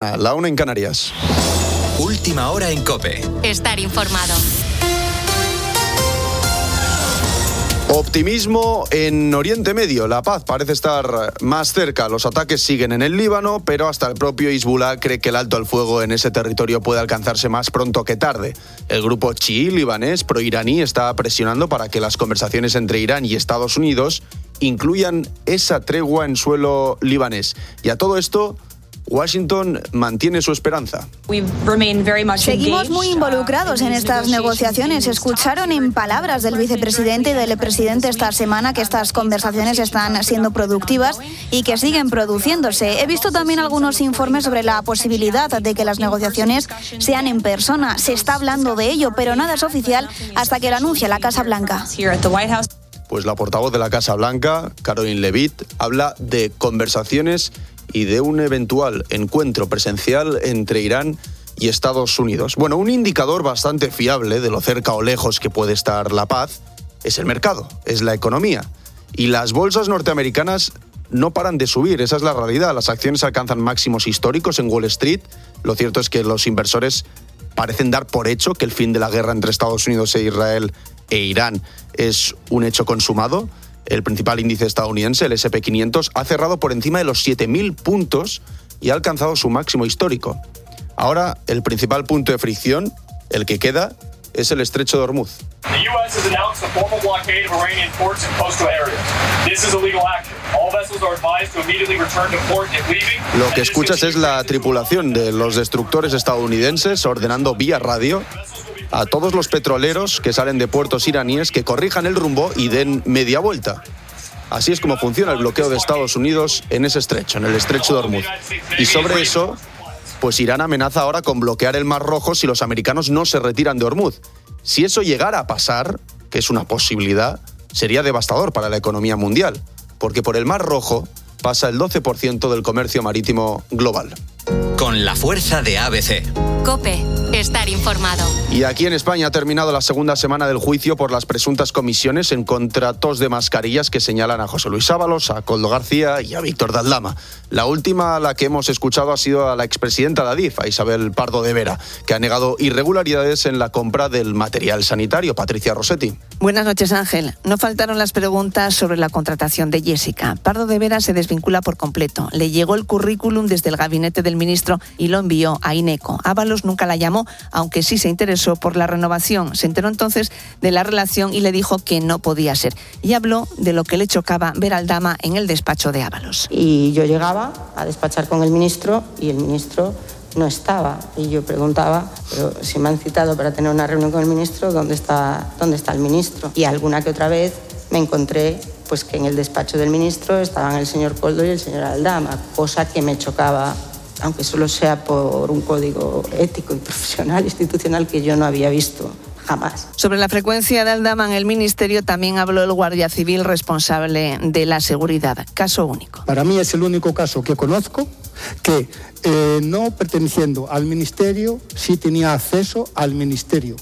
La 1 en Canarias. Última hora en COPE. Estar informado. Optimismo en Oriente Medio. La paz parece estar más cerca. Los ataques siguen en el Líbano, pero hasta el propio Hezbollah cree que el alto al fuego en ese territorio puede alcanzarse más pronto que tarde. El grupo chií libanés proiraní está presionando para que las conversaciones entre Irán y Estados Unidos incluyan esa tregua en suelo libanés. Y a todo esto, Washington mantiene su esperanza. Seguimos muy involucrados en estas negociaciones. Escucharon en palabras del vicepresidente y del presidente esta semana que estas conversaciones están siendo productivas y que siguen produciéndose. He visto también algunos informes sobre la posibilidad de que las negociaciones sean en persona. Se está hablando de ello, pero nada es oficial hasta que lo anuncia la Casa Blanca. Pues la portavoz de la Casa Blanca, Caroline Leavitt, habla de conversaciones y de un eventual encuentro presencial entre Irán y Estados Unidos. Bueno, un indicador bastante fiable de lo cerca o lejos que puede estar la paz es el mercado, es la economía. Y las bolsas norteamericanas no paran de subir, esa es la realidad. Las acciones alcanzan máximos históricos en Wall Street. Lo cierto es que los inversores parecen dar por hecho que el fin de la guerra entre Estados Unidos e Israel e Irán es un hecho consumado. El principal índice estadounidense, el S&P 500, ha cerrado por encima de los 7.000 puntos y ha alcanzado su máximo histórico. Ahora, el principal punto de fricción, el que queda, es el estrecho de Hormuz. Lo que escuchas es la tripulación de los destructores estadounidenses ordenando vía radio a todos los petroleros que salen de puertos iraníes que corrijan el rumbo y den media vuelta. Así es como funciona el bloqueo de Estados Unidos en ese estrecho, en el estrecho de Hormuz. Y sobre eso, pues Irán amenaza ahora con bloquear el Mar Rojo si los americanos no se retiran de Hormuz. Si eso llegara a pasar, que es una posibilidad, sería devastador para la economía mundial, porque por el Mar Rojo pasa el 12% del comercio marítimo global. Con la fuerza de ABC. COPE. Estar informado. Y aquí en España ha terminado la segunda semana del juicio por las presuntas comisiones en contratos de mascarillas que señalan a José Luis Ábalos, a Koldo García y a Víctor de Aldama. La última a la que hemos escuchado ha sido a la expresidenta de Adif, a Isabel Pardo de Vera, que ha negado irregularidades en la compra del material sanitario. Patricia Rossetti. Buenas noches, Ángel. No faltaron las preguntas sobre la contratación de Jessica. Pardo de Vera se desvincula por completo. Le llegó el currículum desde el gabinete del ministro y lo envió a INECO. Ábalos nunca la llamó, aunque sí se interesó por la renovación. Se enteró entonces de la relación y le dijo que no podía ser. Y habló de lo que le chocaba ver a Aldama en el despacho de Ábalos. Y yo llegaba a despachar con el ministro y el ministro no estaba. Y yo preguntaba, pero si me han citado para tener una reunión con el ministro, ¿dónde está el ministro? Y alguna que otra vez me encontré pues que en el despacho del ministro estaban el señor Koldo y el señor Aldama, cosa que me chocaba, aunque solo sea por un código ético y profesional, institucional, que yo no había visto jamás. Sobre la frecuencia de Aldama en el ministerio también habló el guardia civil responsable de la seguridad. Caso único. Para mí es el único caso que conozco que no perteneciendo al ministerio sí tenía acceso al ministerio.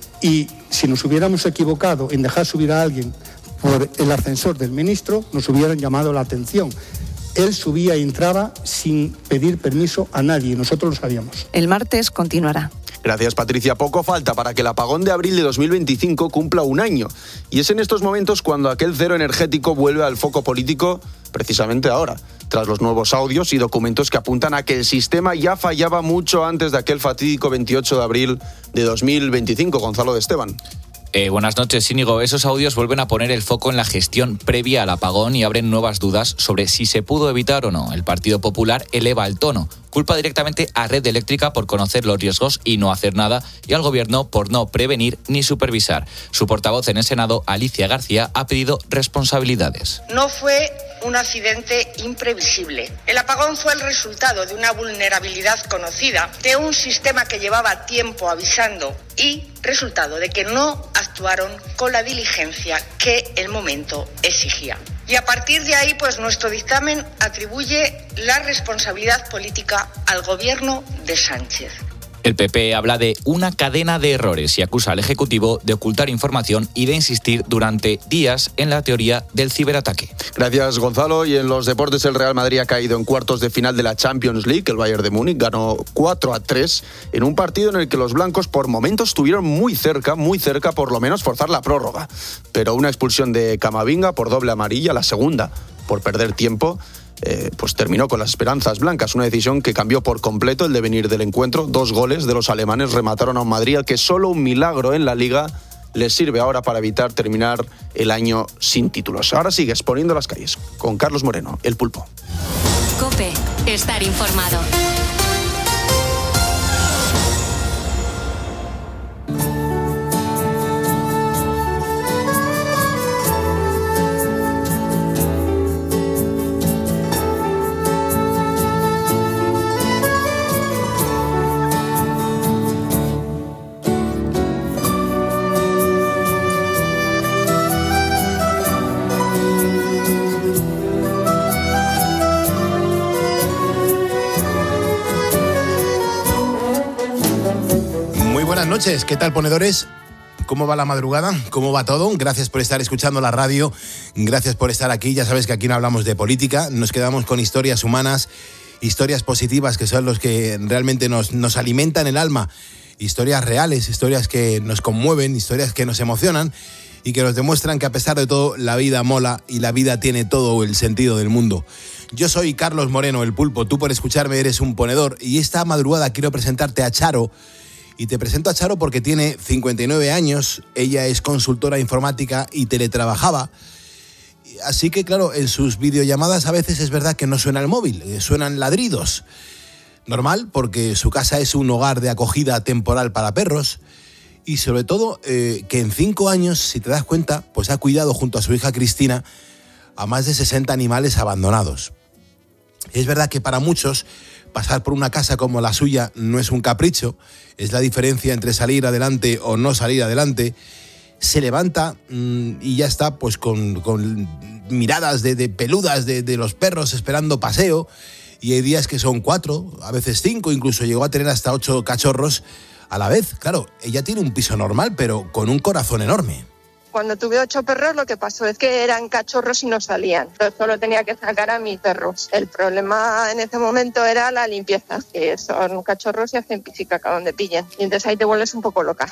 Y si nos hubiéramos equivocado en dejar subir a alguien por el ascensor del ministro, nos hubieran llamado la atención. Él subía y entraba sin pedir permiso a nadie, nosotros lo sabíamos. El martes continuará. Gracias, Patricia. Poco falta para que el apagón de abril de 2025 cumpla un año. Y es en estos momentos cuando aquel cero energético vuelve al foco político, precisamente ahora, tras los nuevos audios y documentos que apuntan a que el sistema ya fallaba mucho antes de aquel fatídico 28 de abril de 2025. Gonzalo de Esteban. Buenas noches, Íñigo. Esos audios vuelven a poner el foco en la gestión previa al apagón y abren nuevas dudas sobre si se pudo evitar o no. El Partido Popular eleva el tono. Culpa directamente a Red Eléctrica por conocer los riesgos y no hacer nada, y al Gobierno por no prevenir ni supervisar. Su portavoz en el Senado, Alicia García, ha pedido responsabilidades. No fue un accidente imprevisible. El apagón fue el resultado de una vulnerabilidad conocida, de un sistema que llevaba tiempo avisando y resultado de que no actuaron con la diligencia que el momento exigía. Y a partir de ahí, pues nuestro dictamen atribuye la responsabilidad política al Gobierno de Sánchez. El PP habla de una cadena de errores y acusa al Ejecutivo de ocultar información y de insistir durante días en la teoría del ciberataque. Gracias, Gonzalo. Y en los deportes, el Real Madrid ha caído en cuartos de final de la Champions League. El Bayern de Múnich ganó 4-3 en un partido en el que los blancos por momentos estuvieron muy cerca, por lo menos forzar la prórroga. Pero una expulsión de Camavinga por doble amarilla, la segunda por perder tiempo, pues terminó con las esperanzas blancas. Una decisión que cambió por completo el devenir del encuentro. 2 goles de los alemanes remataron a un Madrid al que solo un milagro en la Liga les sirve ahora para evitar terminar el año sin títulos. Ahora sigue exponiendo las calles con Carlos Moreno, el Pulpo. COPE, estar informado. Buenas noches, ¿qué tal, ponedores? ¿Cómo va la madrugada? ¿Cómo va todo? Gracias por estar escuchando la radio, gracias por estar aquí. Ya sabes que aquí no hablamos de política, nos quedamos con historias humanas, historias positivas que son los que realmente nos alimentan el alma, historias reales, historias que nos conmueven, historias que nos emocionan y que nos demuestran que a pesar de todo la vida mola y la vida tiene todo el sentido del mundo. Yo soy Carlos Moreno, el Pulpo, tú por escucharme eres un ponedor y esta madrugada quiero presentarte a Charo. Y te presento a Charo porque tiene 59 años, ella es consultora informática y teletrabajaba. Así que, claro, en sus videollamadas a veces es verdad que no suena el móvil, suenan ladridos. Normal, porque su casa es un hogar de acogida temporal para perros. Y sobre todo, que en 5 años, si te das cuenta, pues ha cuidado junto a su hija Cristina a más de 60 animales abandonados. Es verdad que para muchos pasar por una casa como la suya no es un capricho, es la diferencia entre salir adelante o no salir adelante. Se levanta y ya está pues con miradas de peludas de los perros esperando paseo, y hay días que son 4, a veces 5, incluso llegó a tener hasta 8 cachorros a la vez. Claro, ella tiene un piso normal, pero con un corazón enorme. Cuando tuve 8 perros, lo que pasó es que eran cachorros y no salían. Yo solo tenía que sacar a mis perros. El problema en ese momento era la limpieza, que son cachorros y hacen pis y caca donde pillen. Y entonces ahí te vuelves un poco loca.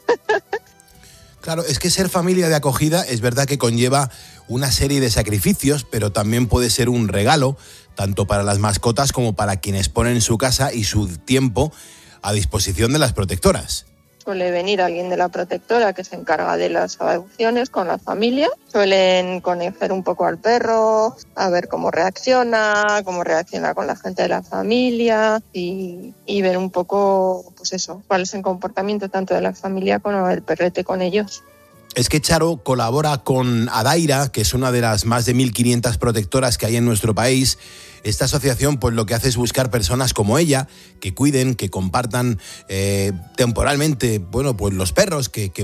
Claro, es que ser familia de acogida es verdad que conlleva una serie de sacrificios, pero también puede ser un regalo, tanto para las mascotas como para quienes ponen su casa y su tiempo a disposición de las protectoras. Suele venir alguien de la protectora que se encarga de las adopciones con la familia. Suelen conocer un poco al perro, a ver cómo reacciona con la gente de la familia y ver un poco, pues eso, cuál es el comportamiento tanto de la familia como del perrete con ellos. Es que Charo colabora con Adaira, que es una de las más de 1.500 protectoras que hay en nuestro país. Esta asociación pues lo que hace es buscar personas como ella, que cuiden, que compartan temporalmente, bueno, pues los perros que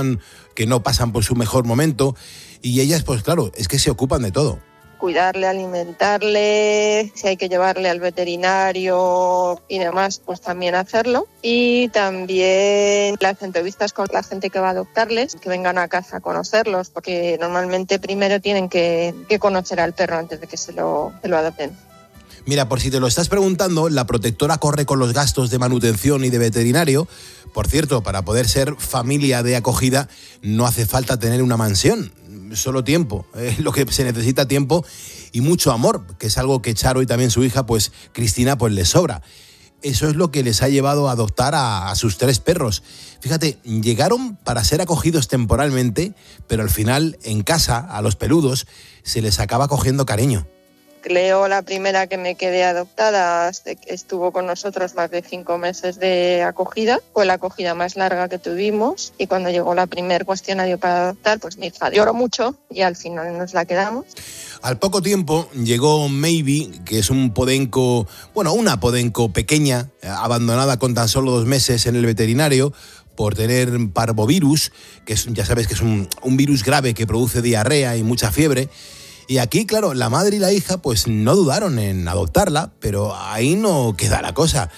no pasan por su mejor momento, y ellas pues claro, es que se ocupan de todo. Cuidarle, alimentarle, si hay que llevarle al veterinario y demás, pues también hacerlo. Y también las entrevistas con la gente que va a adoptarles, que vengan a casa a conocerlos, porque normalmente primero tienen que conocer al perro antes de que se lo adopten. Mira, por si te lo estás preguntando, la protectora corre con los gastos de manutención y de veterinario. Por cierto, para poder ser familia de acogida no hace falta tener una mansión, solo tiempo. Lo que se necesita tiempo y mucho amor, que es algo que Charo y también su hija, pues Cristina, pues les sobra. Eso es lo que les ha llevado a adoptar a sus 3 perros. Fíjate, llegaron para ser acogidos temporalmente, pero al final en casa, a los peludos, se les acaba cogiendo cariño. Cleo, la primera que me quedé adoptada, estuvo con nosotros más de 5 meses de acogida. Fue la acogida más larga que tuvimos, y cuando llegó la primer cuestionario para adoptar, pues mi hija lloró mucho y al final nos la quedamos. Al poco tiempo llegó Maybe, que es un podenco, bueno, una podenco pequeña, abandonada con tan solo 2 meses en el veterinario por tener parvovirus, que es, ya sabes que es un virus grave que produce diarrea y mucha fiebre. Y aquí, claro, la madre y la hija pues no dudaron en adoptarla, pero ahí no queda la cosa.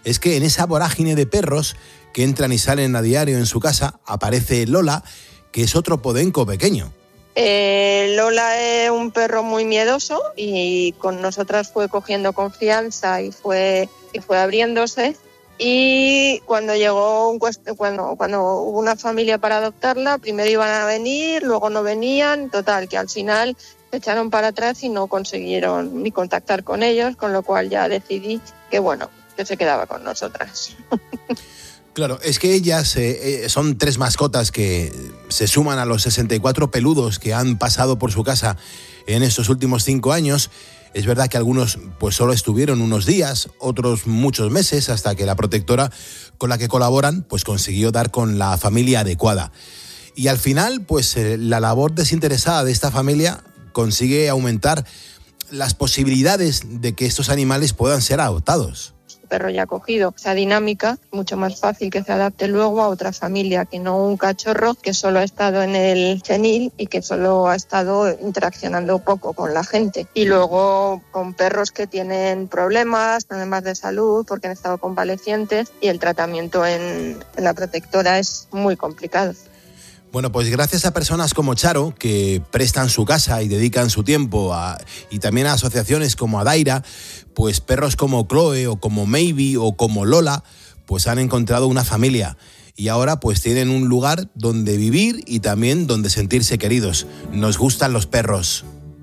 es que en esa vorágine de perros que entran y salen a diario en su casa, aparece Lola, que es otro podenco pequeño. Lola es un perro muy miedoso y con nosotras fue cogiendo confianza y fue abriéndose. Y cuando cuando hubo una familia para adoptarla, primero iban a venir, luego no venían, total, que al final se echaron para atrás y no consiguieron ni contactar con ellos, con lo cual ya decidí que se quedaba con nosotras. Claro, es que ellas son 3 mascotas que se suman a los 64 peludos que han pasado por su casa en estos últimos 5 años. Es verdad que algunos pues solo estuvieron unos días, otros muchos meses, hasta que la protectora con la que colaboran pues consiguió dar con la familia adecuada. Y al final, pues la labor desinteresada de esta familia consigue aumentar las posibilidades de que estos animales puedan ser adoptados. Perro ya cogido esa dinámica, mucho más fácil que se adapte luego a otra familia, que no un cachorro que solo ha estado en el chenil y que solo ha estado interaccionando poco con la gente. Y luego con perros que tienen problemas de salud porque han estado convalecientes y el tratamiento en la protectora es muy complicado. Bueno, pues gracias a personas como Charo, que prestan su casa y dedican su tiempo, y también a asociaciones como Adaira, pues perros como Chloe o como Maybe o como Lola, pues han encontrado una familia. Y ahora pues tienen un lugar donde vivir y también donde sentirse queridos. Nos gustan los perros.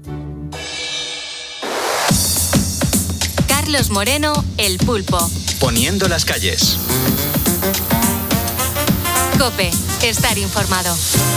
Carlos Moreno, El Pulpo. Poniendo las calles. COPE, estar informado.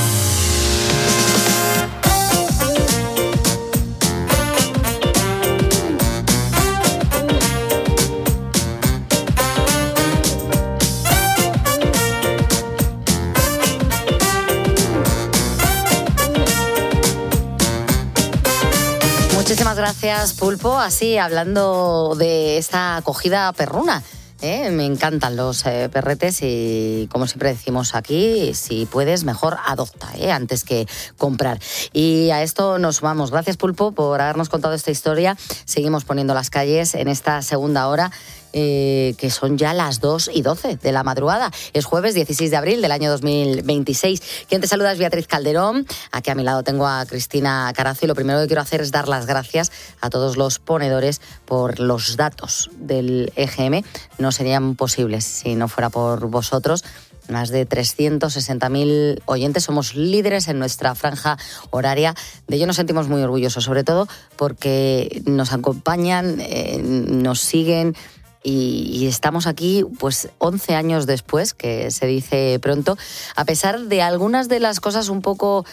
Muchísimas gracias, Pulpo. Así, hablando de esta acogida perruna. Me encantan los perretes y, como siempre decimos aquí, si puedes, mejor adopta, antes que comprar. Y a esto nos vamos. Gracias, Pulpo, por habernos contado esta historia. Seguimos poniendo las calles en esta segunda hora, que son ya las 2:12 de la madrugada. Es jueves 16 de abril del año 2026. Quien te saluda es Beatriz Calderón. Aquí a mi lado tengo a Cristina Carazo y lo primero que quiero hacer es dar las gracias a todos los ponedores por los datos del EGM. No serían posibles si no fuera por vosotros. Más de 360.000 oyentes, somos líderes en nuestra franja horaria. De ello nos sentimos muy orgullosos, sobre todo porque nos acompañan, nos siguen. Y estamos aquí pues 11 años después, que se dice pronto, a pesar de algunas de las cosas un poco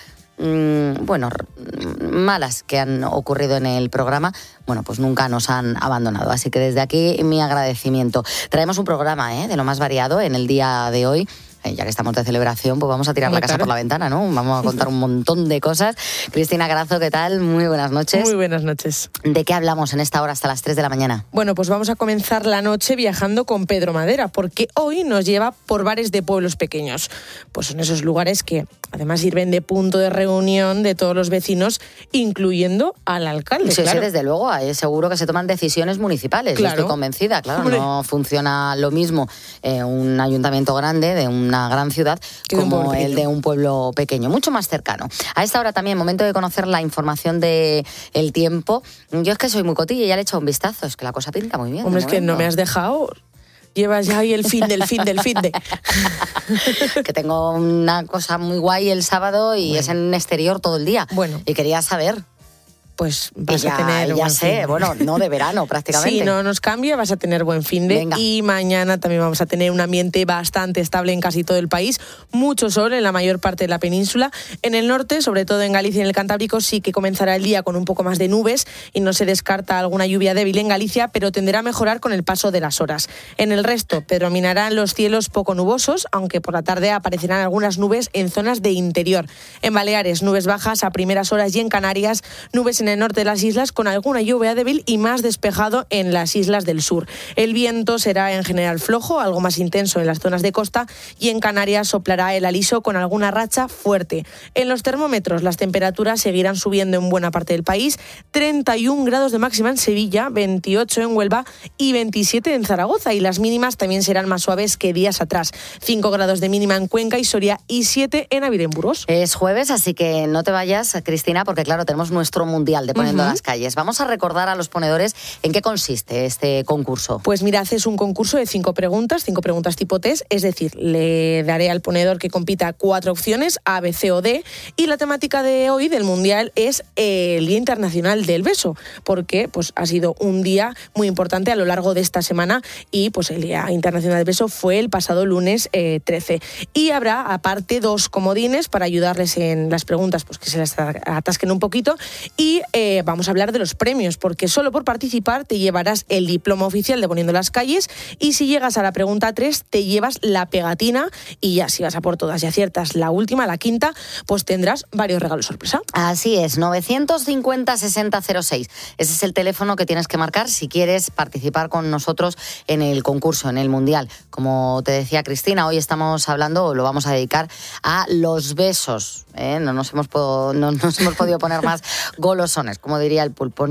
malas que han ocurrido en el programa. Bueno, pues nunca nos han abandonado, así que desde aquí mi agradecimiento. Traemos un programa de lo más variado en el día de hoy. Ya que estamos de celebración, pues vamos a tirar la casa por la ventana, ¿no? Vamos a contar un montón de cosas. Cristina Carazo, ¿qué tal? Muy buenas noches. Muy buenas noches. ¿De qué hablamos en esta hora hasta las 3 de la mañana? Bueno, pues vamos a comenzar la noche viajando con Pedro Madera, porque hoy nos lleva por bares de pueblos pequeños. Pues son esos lugares que además sirven de punto de reunión de todos los vecinos, incluyendo al alcalde. Sí, claro. Sí, desde luego, seguro que se toman decisiones municipales. Claro. Yo estoy convencida, claro. Hombre. No funciona lo mismo un ayuntamiento grande de una gran ciudad como el de un pueblo pequeño, mucho más cercano. A esta hora también, momento de conocer la información del tiempo. Yo es que soy muy cotilla y ya le he echado un vistazo, es que la cosa pinta muy bien. Hombre, es que no me has dejado... Llevas ya ahí el fin de. Que tengo una cosa muy guay el sábado y es en exterior todo el día. Bueno. Y quería saber... Pues vas a tener ya sé, fin. Bueno, no de verano prácticamente. Si no nos cambia, vas a tener buen fin de. Venga. Y mañana también vamos a tener un ambiente bastante estable en casi todo el país. Mucho sol en la mayor parte de la península. En el norte, sobre todo en Galicia y en el Cantábrico, sí que comenzará el día con un poco más de nubes y no se descarta alguna lluvia débil en Galicia, pero tenderá a mejorar con el paso de las horas. En el resto, predominarán los cielos poco nubosos, aunque por la tarde aparecerán algunas nubes en zonas de interior. En Baleares, nubes bajas a primeras horas y en Canarias, nubes en el norte de las islas, con alguna lluvia débil y más despejado en las islas del sur. El viento será en general flojo, algo más intenso en las zonas de costa, y en Canarias soplará el aliso con alguna racha fuerte. En los termómetros las temperaturas seguirán subiendo en buena parte del país, 31 grados de máxima en Sevilla, 28 en Huelva y 27 en Zaragoza, y las mínimas también serán más suaves que días atrás. 5 grados de mínima en Cuenca y Soria y 7 en Ávila y en Burgos. Es jueves, así que no te vayas, Cristina, porque claro, tenemos nuestro mundial de Poniendo las Calles. Vamos a recordar a los ponedores en qué consiste este concurso. Pues mira, haces un concurso de 5 preguntas tipo test, es decir, le daré al ponedor que compita 4 opciones, A, B, C o D, y la temática de hoy del mundial es el Día Internacional del Beso, porque pues ha sido un día muy importante a lo largo de esta semana, y pues el Día Internacional del Beso fue el pasado lunes 13. Y habrá aparte 2 comodines para ayudarles en las preguntas, pues que se las atasquen un poquito, y vamos a hablar de los premios, porque solo por participar te llevarás el diploma oficial de Poniendo las Calles, y si llegas a la pregunta 3 te llevas la pegatina, y ya si vas a por todas y aciertas la última, la quinta, pues tendrás varios regalos sorpresa. Así es, 950-6006. Ese es el teléfono que tienes que marcar si quieres participar con nosotros en el concurso, en el Mundial. Como te decía Cristina, hoy estamos hablando, o lo vamos a dedicar a los besos. No nos hemos podido poner más golosones, como diría el pulpo.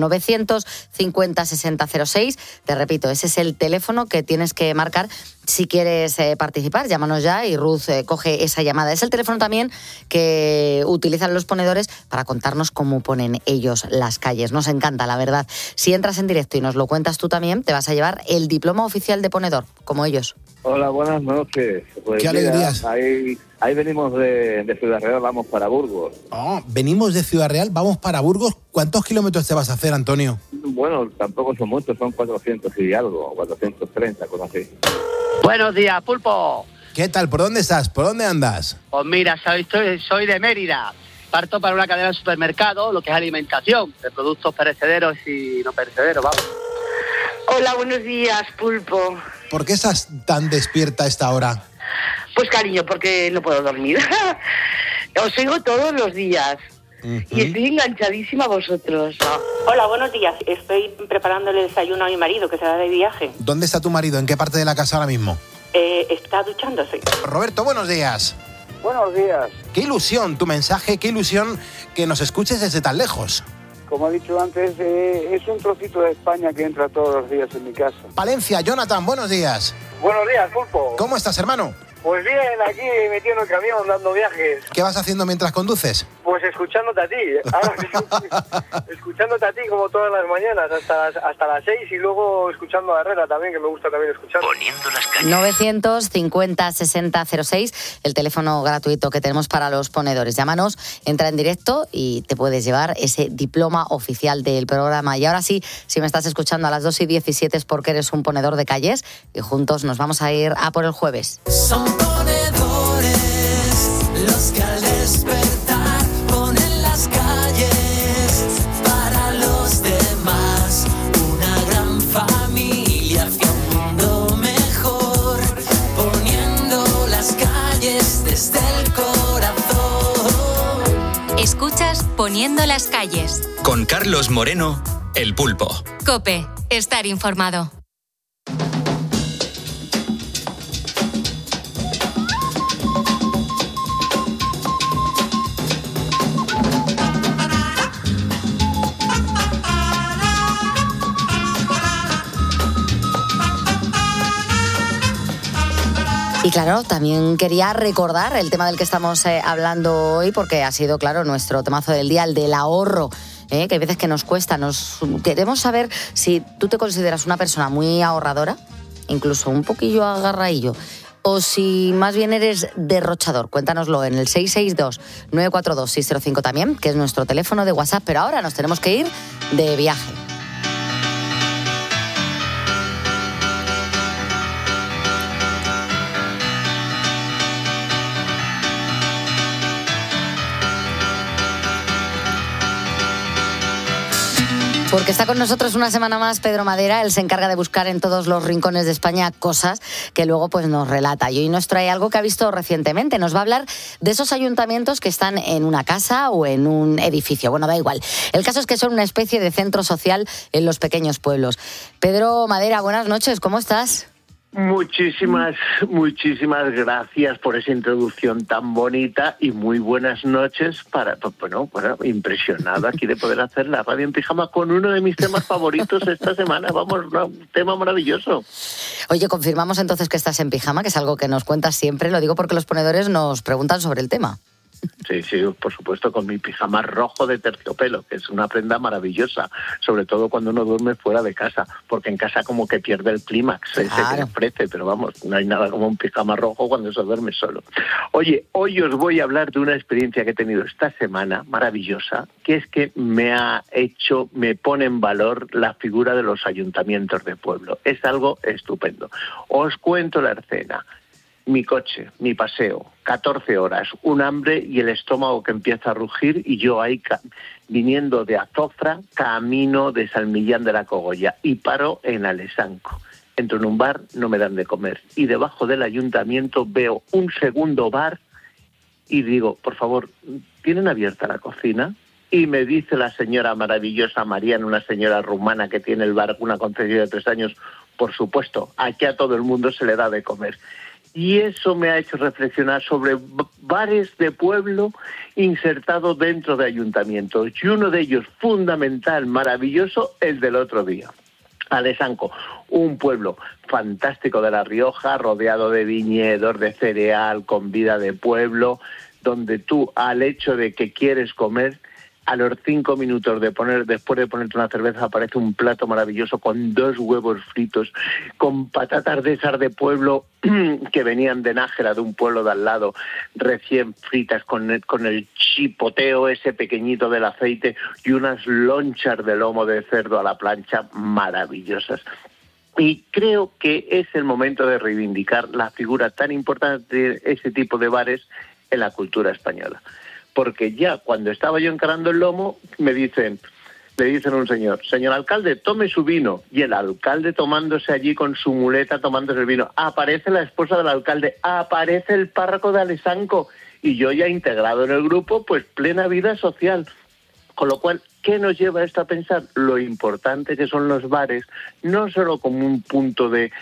950-6006. Te repito, ese es el teléfono que tienes que marcar si quieres participar. Llámanos ya y Ruth coge esa llamada. Es el teléfono también que utilizan los ponedores para contarnos cómo ponen ellos las calles. Nos encanta, la verdad. Si entras en directo y nos lo cuentas tú también, te vas a llevar el diploma oficial de ponedor, como ellos. Hola, buenas noches. Pues ¿qué alegrías? Ahí venimos de Ciudad Real, vamos para Burgos. Oh, venimos de Ciudad Real, vamos para Burgos. ¿Cuántos kilómetros te vas a hacer, Antonio? Bueno, tampoco son muchos, son 400 y algo, 430, cosas así. Buenos días, Pulpo. ¿Qué tal? ¿Por dónde estás? ¿Por dónde andas? Pues mira, soy de Mérida. Parto para una cadena de supermercados, lo que es alimentación, de productos perecederos y no perecederos, vamos. Hola, buenos días, Pulpo. ¿Por qué estás tan despierta a esta hora? Pues cariño, porque no puedo dormir. Os oigo todos los días. Y estoy enganchadísima a vosotros. Hola, buenos días. Estoy preparando el desayuno a mi marido, que se va de viaje. ¿Dónde está tu marido? ¿En qué parte de la casa ahora mismo? Está duchándose. Roberto, buenos días. Buenos días. Qué ilusión tu mensaje, qué ilusión que nos escuches desde tan lejos. Como he dicho antes, es un trocito de España que entra todos los días en mi casa. Palencia, Jonathan, buenos días. Buenos días, Pulpo. ¿Cómo estás, hermano? Pues bien, aquí metido en el camión, dando viajes. ¿Qué vas haciendo mientras conduces? Pues escuchándote a ti. Ahora, escuchándote a ti como todas las mañanas, hasta las 6, y luego escuchando a Herrera también, que me gusta también escuchar. Poniendo las Calles. 950-6006, el teléfono gratuito que tenemos para los ponedores. Llámanos, entra en directo y te puedes llevar ese diploma oficial del programa. Y ahora sí, si me estás escuchando a las 2:17 es porque eres un ponedor de calles, y juntos nos vamos a ir a por el jueves. Son ponedores los que al despertar ponen las calles para los demás. Una gran familia hacia un mundo mejor, poniendo las calles desde el corazón. Escuchas Poniendo las Calles. Con Carlos Moreno, El Pulpo. COPE, estar informado. Y claro, también quería recordar el tema del que estamos hablando hoy, porque ha sido, claro, nuestro temazo del día, el del ahorro, que hay veces que nos cuesta. Queremos saber si tú te consideras una persona muy ahorradora, incluso un poquillo agarraillo, o si más bien eres derrochador. Cuéntanoslo en el 662-942-605 también, que es nuestro teléfono de WhatsApp. Pero ahora nos tenemos que ir de viaje. Porque está con nosotros una semana más Pedro Madera. Él se encarga de buscar en todos los rincones de España cosas que luego pues nos relata. Y hoy nos trae algo que ha visto recientemente. Nos va a hablar de esos ayuntamientos que están en una casa o en un edificio. Bueno, da igual. El caso es que son una especie de centro social en los pequeños pueblos. Pedro Madera, buenas noches. ¿Cómo estás? Muchísimas gracias por esa introducción tan bonita y muy buenas noches impresionado aquí de poder hacer la radio en pijama con uno de mis temas favoritos esta semana. Vamos, un tema maravilloso. Oye, confirmamos entonces que estás en pijama, que es algo que nos cuentas siempre. Lo digo porque los ponedores nos preguntan sobre el tema. Sí, por supuesto, con mi pijama rojo de terciopelo, que es una prenda maravillosa, sobre todo cuando uno duerme fuera de casa, porque en casa como que pierde el clímax, ese que ofrece, pero vamos, no hay nada como un pijama rojo cuando se duerme solo. Oye, hoy os voy a hablar de una experiencia que he tenido esta semana, maravillosa, que es que me pone en valor la figura de los ayuntamientos de pueblo. Es algo estupendo. Os cuento la escena. Mi coche, mi paseo, 14 horas, un hambre y el estómago que empieza a rugir y yo ahí viniendo de Azofra, camino de San Millán de la Cogolla y paro en Alesanco. Entro en un bar, no me dan de comer y debajo del ayuntamiento veo un segundo bar y digo, por favor, ¿tienen abierta la cocina? Y me dice la señora maravillosa Mariana, una señora rumana que tiene el bar, una concesión de 3 años, por supuesto, aquí a todo el mundo se le da de comer. Y eso me ha hecho reflexionar sobre bares de pueblo insertados dentro de ayuntamientos. Y uno de ellos, fundamental, maravilloso, el del otro día. Alesanco, un pueblo fantástico de La Rioja, rodeado de viñedos, de cereal, con vida de pueblo, donde tú, al hecho de que quieres comer, a los 5 minutos después de ponerte una cerveza, aparece un plato maravilloso con 2 huevos fritos, con patatas de esas de pueblo que venían de Nájera, de un pueblo de al lado, recién fritas, con el chipoteo ese pequeñito del aceite y unas lonchas de lomo de cerdo a la plancha maravillosas. Y creo que es el momento de reivindicar la figura tan importante de ese tipo de bares en la cultura española. Porque ya cuando estaba yo encarando el lomo, le dicen a un señor alcalde, tome su vino. Y el alcalde tomándose allí con su muleta, tomándose el vino. Aparece la esposa del alcalde, aparece el párroco de Alesanco. Y yo ya integrado en el grupo, pues plena vida social. Con lo cual, ¿qué nos lleva esto a pensar? Lo importante que son los bares, no solo como un punto de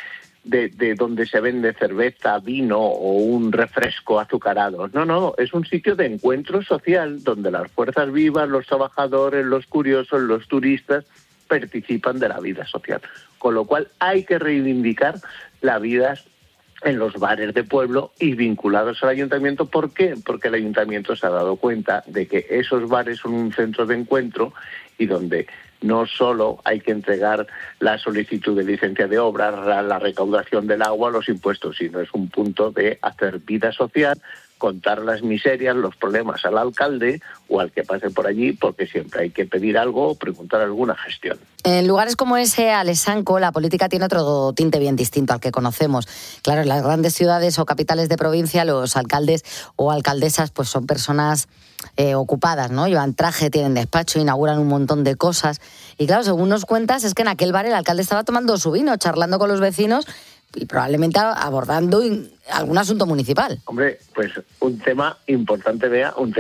donde se vende cerveza, vino o un refresco azucarado. No, es un sitio de encuentro social donde las fuerzas vivas, los trabajadores, los curiosos, los turistas participan de la vida social. Con lo cual hay que reivindicar la vida en los bares de pueblo y vinculados al ayuntamiento. ¿Por qué? Porque el ayuntamiento se ha dado cuenta de que esos bares son un centro de encuentro y donde no solo hay que entregar la solicitud de licencia de obras, la recaudación del agua, los impuestos, sino es un punto de hacer vida social, contar las miserias, los problemas al alcalde o al que pase por allí, porque siempre hay que pedir algo o preguntar alguna gestión. En lugares como ese, Alesanco, la política tiene otro tinte bien distinto al que conocemos. Claro, en las grandes ciudades o capitales de provincia, los alcaldes o alcaldesas pues son personas ocupadas, ¿no? Llevan traje, tienen despacho, inauguran un montón de cosas. Y claro, según nos cuentas, es que en aquel bar el alcalde estaba tomando su vino, charlando con los vecinos y probablemente abordando algún asunto municipal. Hombre, pues un tema importante, Bea, un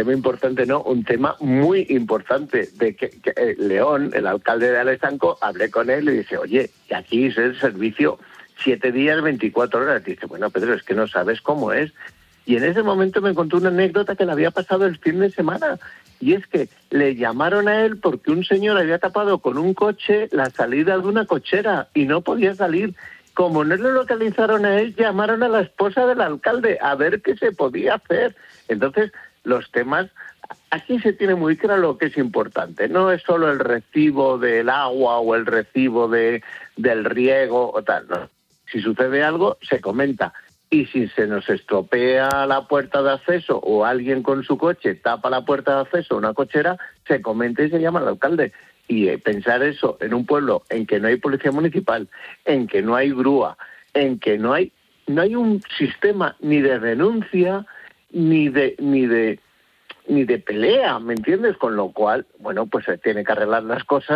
tema muy importante, de que León, el alcalde de Alesanco, hablé con él y dice, oye, y aquí es el servicio 7 días, 24 horas. Y dice, bueno, Pedro, es que no sabes cómo es. Y en ese momento me contó una anécdota que le había pasado el fin de semana. Y es que le llamaron a él porque un señor había tapado con un coche la salida de una cochera y no podía salir. Como no le localizaron a él, llamaron a la esposa del alcalde a ver qué se podía hacer. Entonces, los temas, aquí se tiene muy claro lo que es importante. No es solo el recibo del agua o el recibo del riego o tal. No. Si sucede algo, se comenta. Y si se nos estropea la puerta de acceso o alguien con su coche tapa la puerta de acceso a una cochera, se comenta y se llama al alcalde. Y pensar eso en un pueblo en que no hay policía municipal, en que no hay grúa, en que no hay un sistema ni de denuncia ni de pelea, ¿me entiendes? Con lo cual, bueno, pues se tiene que arreglar las cosas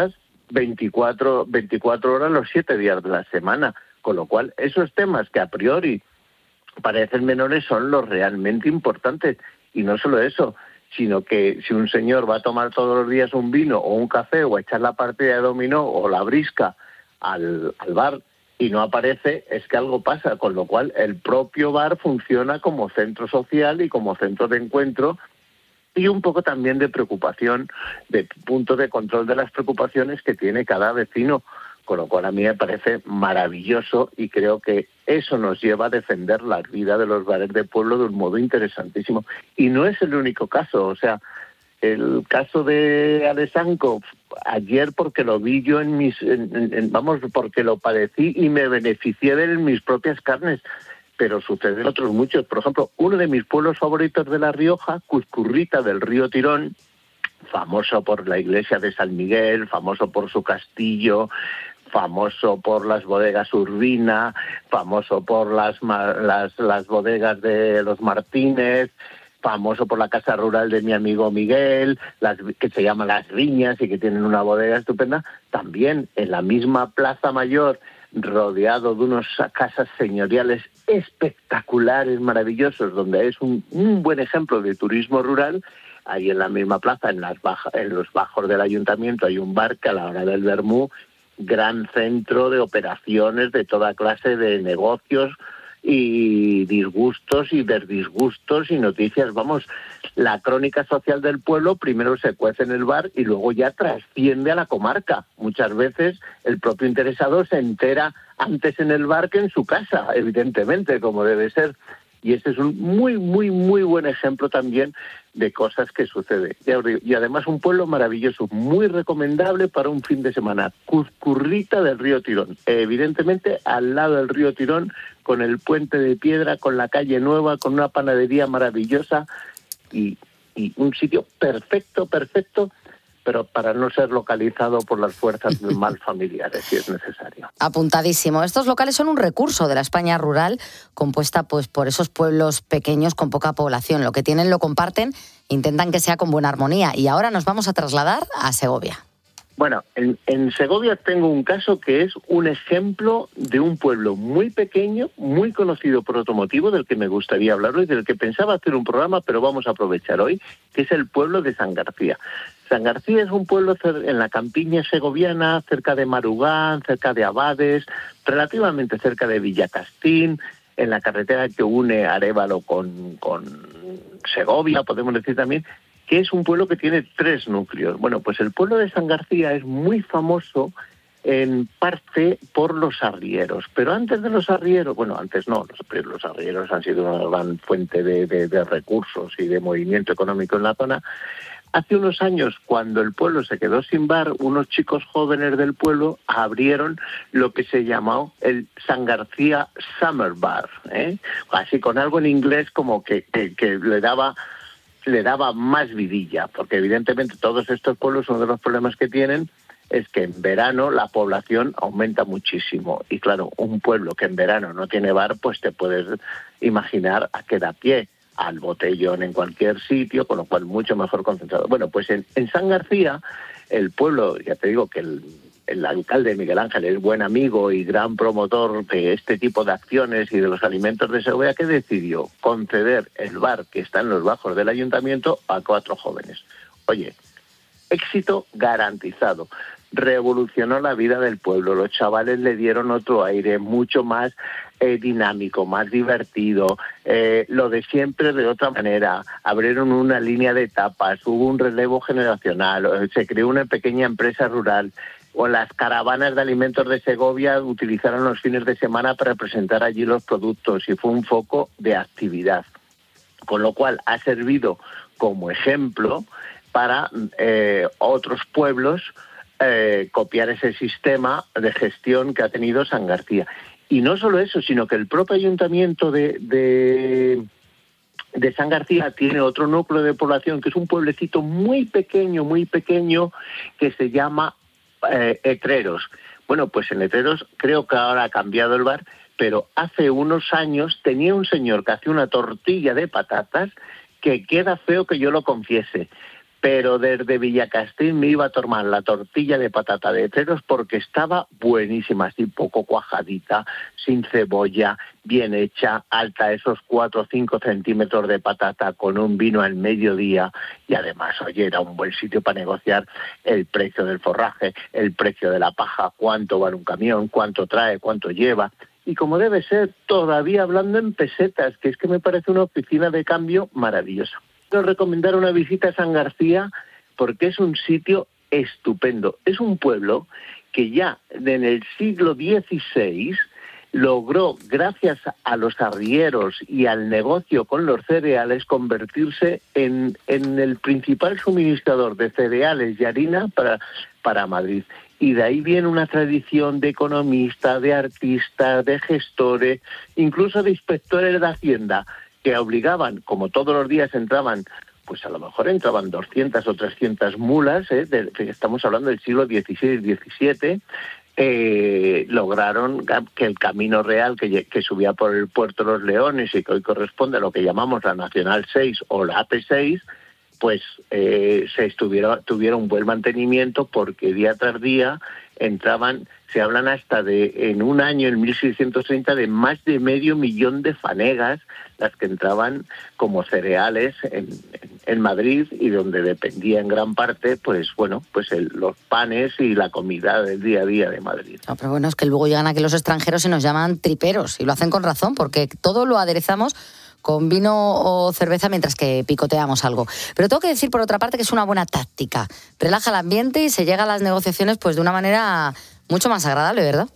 24 horas los 7 días de la semana. Con lo cual, esos temas que a priori parecen menores son los realmente importantes. Y no solo eso, sino que si un señor va a tomar todos los días un vino o un café o a echar la partida de dominó o la brisca al bar y no aparece, es que algo pasa. Con lo cual, el propio bar funciona como centro social y como centro de encuentro y un poco también de preocupación, de punto de control de las preocupaciones que tiene cada vecino. Con lo cual a mí me parece maravilloso y creo que eso nos lleva a defender la vida de los bares de pueblo de un modo interesantísimo. Y no es el único caso, o sea, el caso de Alessanco, ayer porque lo vi yo porque lo padecí y me beneficié de él en mis propias carnes, pero suceden otros muchos. Por ejemplo, uno de mis pueblos favoritos de La Rioja, Cuzcurrita del Río Tirón, famoso por la iglesia de San Miguel, famoso por su castillo, famoso por las bodegas Urbina, famoso por las bodegas de los Martínez, famoso por la casa rural de mi amigo Miguel, que se llaman Las Viñas y que tienen una bodega estupenda. También en la misma Plaza Mayor, rodeado de unas casas señoriales espectaculares, maravillosos, donde es un buen ejemplo de turismo rural. Ahí en la misma plaza, en los bajos del ayuntamiento, hay un bar que a la hora del vermú, gran centro de operaciones de toda clase de negocios y disgustos y desdisgustos y noticias. Vamos, la crónica social del pueblo primero se cuece en el bar y luego ya trasciende a la comarca. Muchas veces el propio interesado se entera antes en el bar que en su casa, evidentemente, como debe ser. Y ese es un muy, muy, muy buen ejemplo también de cosas que suceden. Y además un pueblo maravilloso, muy recomendable para un fin de semana. Cuzcurrita del Río Tirón. Evidentemente al lado del Río Tirón, con el puente de piedra, con la calle nueva, con una panadería maravillosa y un sitio perfecto, pero para no ser localizado por las fuerzas del mal familiares, si es necesario. Apuntadísimo. Estos locales son un recurso de la España rural, compuesta pues por esos pueblos pequeños con poca población. Lo que tienen lo comparten, intentan que sea con buena armonía. Y ahora nos vamos a trasladar a Segovia. Bueno, en Segovia tengo un caso que es un ejemplo de un pueblo muy pequeño, muy conocido por otro motivo, del que me gustaría hablar hoy, del que pensaba hacer un programa, pero vamos a aprovechar hoy, que es el pueblo de San García. San García es un pueblo en la campiña segoviana, cerca de Marugán, cerca de Abades, relativamente cerca de Villacastín, en la carretera que une Arévalo con Segovia, podemos decir también, que es un pueblo que tiene 3 núcleos. Bueno, pues el pueblo de San García es muy famoso en parte por los arrieros, pero antes de los arrieros, bueno, antes no, los arrieros han sido una gran fuente de recursos y de movimiento económico en la zona. Hace unos años, cuando el pueblo se quedó sin bar, unos chicos jóvenes del pueblo abrieron lo que se llamó el San García Summer Bar, así con algo en inglés como que le daba más vidilla, porque evidentemente todos estos pueblos, uno de los problemas que tienen es que en verano la población aumenta muchísimo. Y claro, un pueblo que en verano no tiene bar, pues te puedes imaginar a qué da pie, al botellón en cualquier sitio, con lo cual mucho mejor concentrado. Bueno, pues en San García, el pueblo, ya te digo que el alcalde Miguel Ángel es buen amigo y gran promotor de este tipo de acciones y de los alimentos de Segovia, que decidió conceder el bar que está en los bajos del ayuntamiento a 4 jóvenes. Oye, éxito garantizado. Revolucionó la vida del pueblo. Los chavales le dieron otro aire, mucho más dinámico, más divertido, lo de siempre de otra manera. Abrieron una línea de tapas, hubo un relevo generacional, se creó una pequeña empresa rural, o las caravanas de alimentos de Segovia utilizaron los fines de semana para presentar allí los productos y fue un foco de actividad. Con lo cual ha servido como ejemplo para otros pueblos copiar ese sistema de gestión que ha tenido San García. Y no solo eso, sino que el propio ayuntamiento de San García tiene otro núcleo de población, que es un pueblecito muy pequeño, que se llama Etreros. Bueno, pues en Etreros creo que ahora ha cambiado el bar, pero hace unos años tenía un señor que hacía una tortilla de patatas que queda feo que yo lo confiese, pero desde Villacastín me iba a tomar la tortilla de patata de Ceros porque estaba buenísima, así poco cuajadita, sin cebolla, bien hecha, alta, esos 4 o 5 centímetros de patata con un vino al mediodía, y además, oye, era un buen sitio para negociar el precio del forraje, el precio de la paja, cuánto vale un camión, cuánto trae, cuánto lleva. Y como debe ser, todavía hablando en pesetas, que es que me parece una oficina de cambio maravillosa. Quiero recomendar una visita a San García porque es un sitio estupendo. Es un pueblo que ya en el siglo XVI logró, gracias a los arrieros y al negocio con los cereales, convertirse en el principal suministrador de cereales y harina para Madrid. Y de ahí viene una tradición de economistas, de artistas, de gestores, incluso de inspectores de Hacienda, que obligaban, como todos los días entraban, pues a lo mejor entraban 200 o 300 mulas, estamos hablando del siglo XVI, XVII, lograron que el Camino Real que subía por el Puerto de los Leones y que hoy corresponde a lo que llamamos la Nacional 6 o la AP6, pues tuviera un buen mantenimiento, porque día tras día entraban, se hablan hasta en un año, en 1630, de más de 500.000 de fanegas, las que entraban como cereales en Madrid, y donde dependía en gran parte, pues bueno, pues los panes y la comida del día a día de Madrid. No, pero bueno, es que luego llegan aquí los extranjeros y nos llaman triperos, y lo hacen con razón, porque todo lo aderezamos con vino o cerveza mientras que picoteamos algo. Pero tengo que decir, por otra parte, que es una buena táctica. Relaja el ambiente y se llega a las negociaciones pues de una manera mucho más agradable, ¿verdad?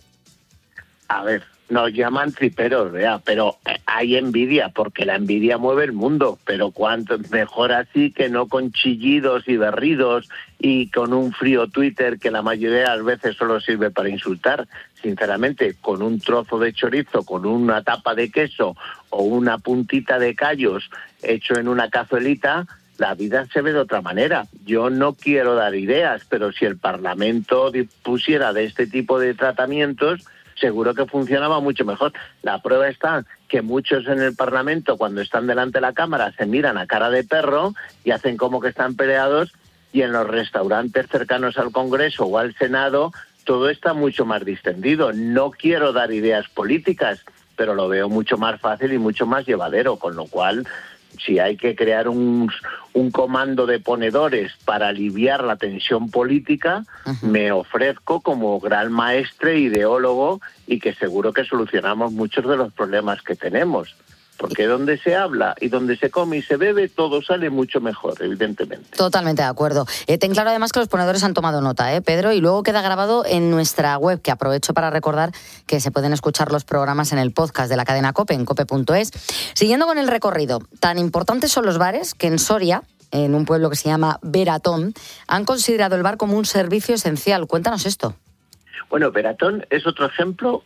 A ver, nos llaman triperos, ¿verdad? Pero hay envidia, porque la envidia mueve el mundo. Pero cuánto mejor así que no con chillidos y berridos y con un frío Twitter que la mayoría de las veces solo sirve para insultar. Sinceramente, con un trozo de chorizo, con una tapa de queso o una puntita de callos hecho en una cazuelita, la vida se ve de otra manera. Yo no quiero dar ideas, pero si el Parlamento dispusiera de este tipo de tratamientos, seguro que funcionaba mucho mejor. La prueba está que muchos en el Parlamento, cuando están delante de la Cámara, se miran a cara de perro y hacen como que están peleados, y en los restaurantes cercanos al Congreso o al Senado todo está mucho más distendido. No quiero dar ideas políticas, pero lo veo mucho más fácil y mucho más llevadero, con lo cual, si hay que crear un comando de ponedores para aliviar la tensión política, me ofrezco como gran maestre, ideólogo, y que seguro que solucionamos muchos de los problemas que tenemos. Porque donde se habla y donde se come y se bebe, todo sale mucho mejor, evidentemente. Totalmente de acuerdo. Ten claro además que los ponedores han tomado nota, Pedro, y luego queda grabado en nuestra web, que aprovecho para recordar que se pueden escuchar los programas en el podcast de la cadena COPE, en cope.es. Siguiendo con el recorrido, tan importantes son los bares que en Soria, en un pueblo que se llama Beratón, han considerado el bar como un servicio esencial. Cuéntanos esto. Bueno, Beratón es otro ejemplo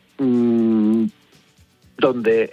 donde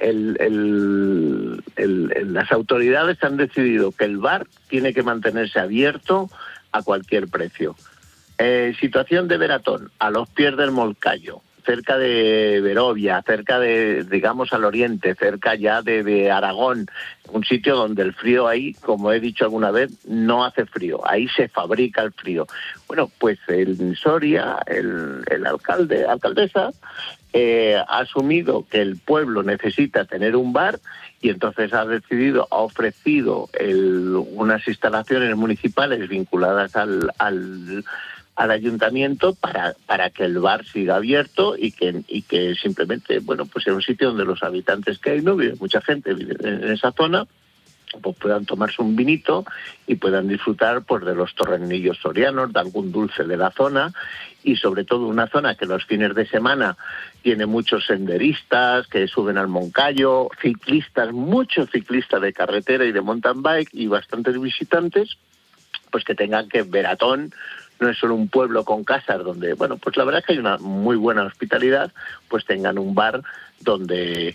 las autoridades han decidido que el bar tiene que mantenerse abierto a cualquier precio. Situación de Beratón, a los pies del Molcayo, cerca de Berovia, cerca de, digamos, al oriente, cerca ya de Aragón, un sitio donde el frío ahí, como he dicho alguna vez, no hace frío, ahí se fabrica el frío. Bueno, pues en Soria, el alcaldesa, ha asumido que el pueblo necesita tener un bar, y entonces ha ofrecido unas instalaciones municipales vinculadas al ayuntamiento para que el bar siga abierto y que simplemente, bueno, pues sea un sitio donde los habitantes que hay, no vive mucha gente, vive en esa zona, pues puedan tomarse un vinito y puedan disfrutar pues de los torrenillos sorianos, de algún dulce de la zona, y sobre todo una zona que los fines de semana tiene muchos senderistas que suben al Moncayo, ciclistas, muchos ciclistas de carretera y de mountain bike, y bastantes visitantes, pues que tengan que Beratón no es solo un pueblo con casas donde, bueno, pues la verdad es que hay una muy buena hospitalidad, pues tengan un bar donde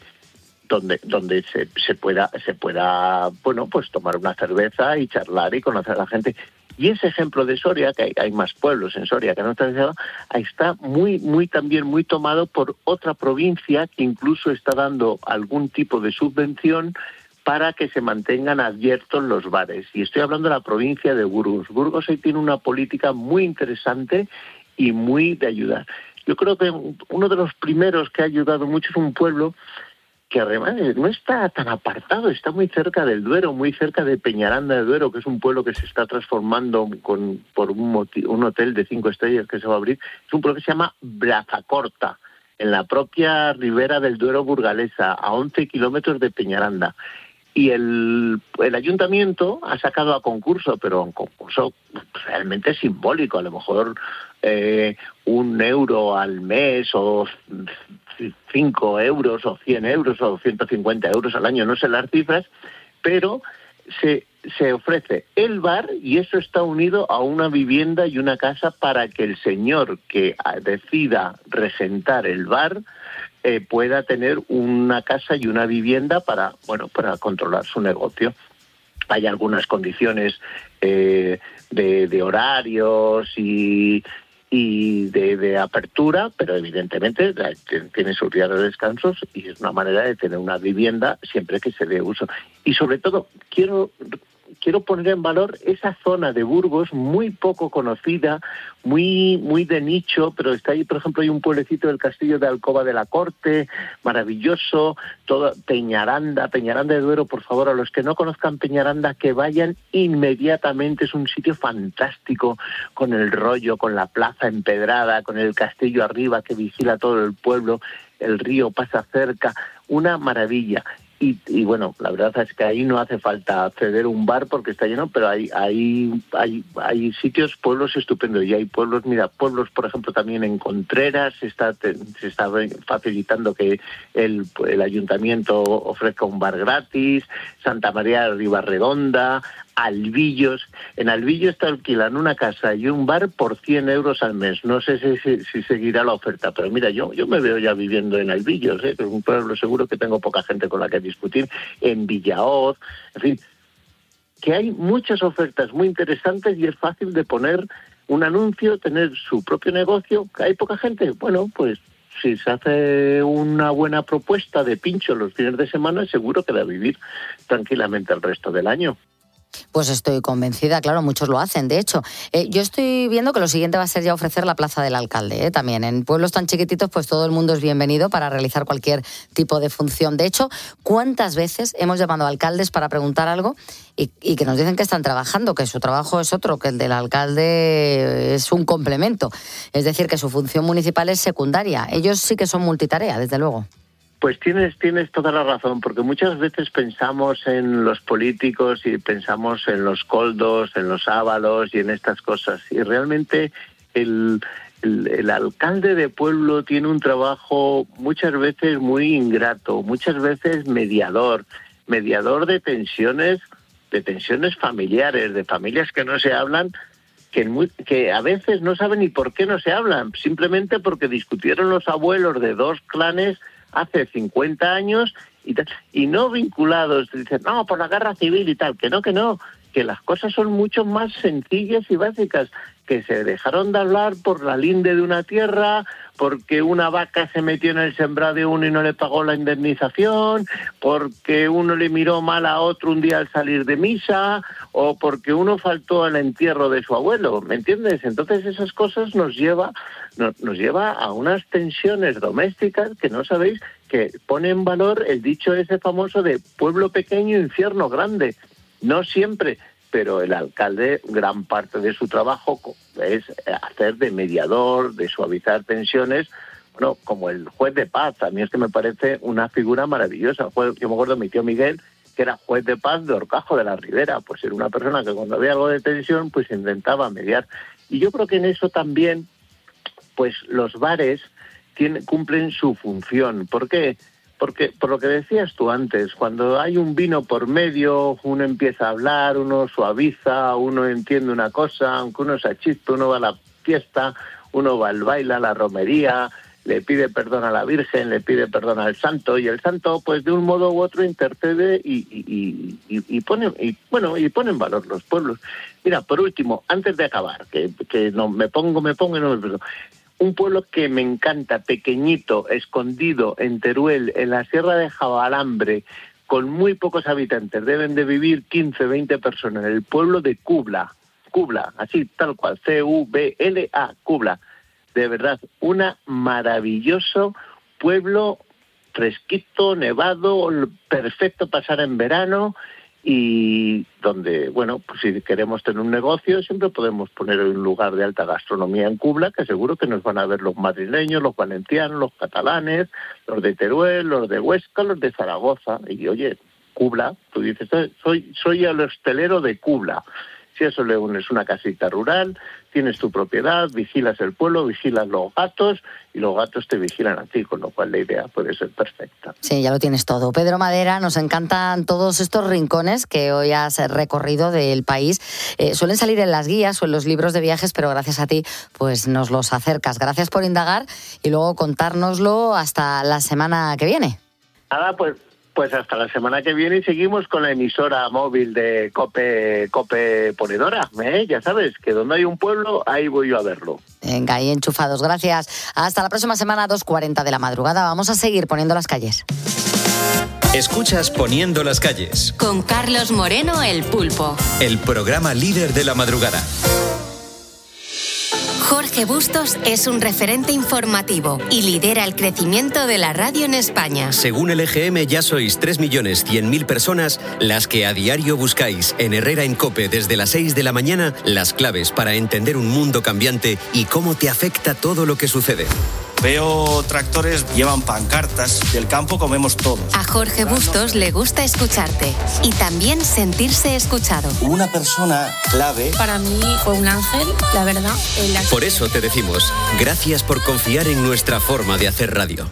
se pueda, bueno, pues tomar una cerveza y charlar y conocer a la gente. Y ese ejemplo de Soria, que hay más pueblos en Soria que no está también muy tomado por otra provincia que incluso está dando algún tipo de subvención para que se mantengan abiertos los bares. Y estoy hablando de la provincia de Burgos. Burgos hoy tiene una política muy interesante y muy de ayudar. Yo creo que uno de los primeros que ha ayudado mucho es un pueblo que además no está tan apartado, está muy cerca del Duero, muy cerca de Peñaranda de Duero, que es un pueblo que se está transformando por un hotel de 5 estrellas que se va a abrir. Es un pueblo que se llama Brazacorta, en la propia ribera del Duero burgalesa, a 11 kilómetros de Peñaranda. Y el ayuntamiento ha sacado a concurso, pero un concurso realmente simbólico, a lo mejor 1 euro al mes o 5 euros o 100 euros o 150 euros al año, no sé las cifras, pero se ofrece el bar y eso está unido a una vivienda y una casa para que el señor que decida regentar el bar pueda tener una casa y una vivienda para controlar su negocio. Hay algunas condiciones de horarios y de apertura, pero evidentemente tiene sus días de descansos y es una manera de tener una vivienda siempre que se dé uso. Y sobre todo, quiero poner en valor esa zona de Burgos muy poco conocida, muy de nicho, pero está ahí, por ejemplo, hay un pueblecito del Castillo de Alcoba de la Corte, maravilloso, todo Peñaranda de Duero, por favor, a los que no conozcan Peñaranda, que vayan inmediatamente, es un sitio fantástico, con el rollo, con la plaza empedrada, con el castillo arriba que vigila todo el pueblo, el río pasa cerca, una maravilla. Y bueno, la verdad es que ahí no hace falta acceder a un bar porque está lleno, pero hay sitios, pueblos estupendos. Y hay pueblos, pueblos, por ejemplo, también en Contreras, se está facilitando que el ayuntamiento ofrezca un bar gratis, Santa María de Ribarredonda, Albillos. En Albillos te alquilan una casa y un bar por 100 euros al mes. No sé si seguirá la oferta, pero mira, yo me veo ya viviendo en Albillos, que es un pueblo seguro que tengo poca gente con la que discutir, en Villahoz, en fin, que hay muchas ofertas muy interesantes y es fácil de poner un anuncio, tener su propio negocio. ¿Hay poca gente? Bueno, pues si se hace una buena propuesta de pincho los fines de semana, seguro que da a vivir tranquilamente el resto del año. Pues estoy convencida, claro, muchos lo hacen, de hecho. Yo estoy viendo que lo siguiente va a ser ya ofrecer la plaza del alcalde, también. En pueblos tan chiquititos, pues todo el mundo es bienvenido para realizar cualquier tipo de función. De hecho, ¿cuántas veces hemos llamado a alcaldes para preguntar algo y que nos dicen que están trabajando, que su trabajo es otro, que el del alcalde es un complemento? Es decir, que su función municipal es secundaria. Ellos sí que son multitarea, desde luego. Pues tienes toda la razón, porque muchas veces pensamos en los políticos y pensamos en los coldos, en los ábalos y en estas cosas. Y realmente el alcalde de pueblo tiene un trabajo muchas veces muy ingrato, muchas veces mediador de tensiones familiares, de familias que no se hablan, que a veces no saben ni por qué no se hablan, simplemente porque discutieron los abuelos de dos clanes hace 50 años y no vinculados, dicen, no, por la guerra civil y tal, que no, que las cosas son mucho más sencillas y básicas, que se dejaron de hablar por la linde de una tierra, porque una vaca se metió en el sembrado de uno y no le pagó la indemnización, porque uno le miró mal a otro un día al salir de misa, o porque uno faltó al entierro de su abuelo, ¿me entiendes? Entonces esas cosas nos lleva a unas tensiones domésticas que no sabéis, que pone en valor el dicho ese famoso de pueblo pequeño, infierno grande. No siempre, pero el alcalde, gran parte de su trabajo es hacer de mediador, de suavizar tensiones, bueno, como el juez de paz. A mí es que me parece una figura maravillosa. Yo me acuerdo de mi tío Miguel, que era juez de paz de Horcajo de la Ribera, pues era una persona que cuando había algo de tensión, pues intentaba mediar. Y yo creo que en eso también, pues los bares cumplen su función. ¿Por qué? Porque, por lo que decías tú antes, cuando hay un vino por medio, uno empieza a hablar, uno suaviza, uno entiende una cosa, aunque uno se achispe, uno va a la fiesta, uno va al baile, a la romería, le pide perdón a la Virgen, le pide perdón al santo, y el santo, pues de un modo u otro, intercede y pone en valor los pueblos. Mira, por último, antes de acabar, que no me pongo y no me pierdo. Un pueblo que me encanta, pequeñito, escondido en Teruel, en la Sierra de Jabalambre, con muy pocos habitantes. Deben de vivir 15, 20 personas en el pueblo de Kubla. Kubla, así tal cual, C-U-B-L-A, Kubla. De verdad, un maravilloso pueblo, fresquito, nevado, perfecto pasar en verano, y donde, bueno, pues si queremos tener un negocio, siempre podemos poner un lugar de alta gastronomía en Kubla, que seguro que nos van a ver los madrileños, los valencianos, los catalanes, los de Teruel, los de Huesca, los de Zaragoza. Y oye, Kubla, tú dices, soy el hostelero de Kubla. Si eso le unes una casita rural, tienes tu propiedad, vigilas el pueblo, vigilas los gatos y los gatos te vigilan a ti, con lo cual la idea puede ser perfecta. Sí, ya lo tienes todo. Pedro Madera, nos encantan todos estos rincones que hoy has recorrido del país. Suelen salir en las guías o en los libros de viajes, pero gracias a ti pues nos los acercas. Gracias por indagar y luego contárnoslo hasta la semana que viene. Nada, pues hasta la semana que viene y seguimos con la emisora móvil de COPE Ponedora. Ya sabes, que donde hay un pueblo, ahí voy yo a verlo. Venga, ahí enchufados. Gracias. Hasta la próxima semana, 2:40 de la madrugada. Vamos a seguir poniendo las calles. Escuchas Poniendo las calles. Con Carlos Moreno, el Pulpo. El programa líder de la madrugada. Jorge Bustos es un referente informativo y lidera el crecimiento de la radio en España. Según el EGM, ya sois 3.100.000 personas las que a diario buscáis en Herrera en COPE desde las 6 de la mañana las claves para entender un mundo cambiante y cómo te afecta todo lo que sucede. Veo tractores, llevan pancartas, del campo comemos todos. A Jorge Bustos le gusta escucharte y también sentirse escuchado. Una persona clave. Para mí fue un ángel, la verdad. Por eso te decimos, gracias por confiar en nuestra forma de hacer radio.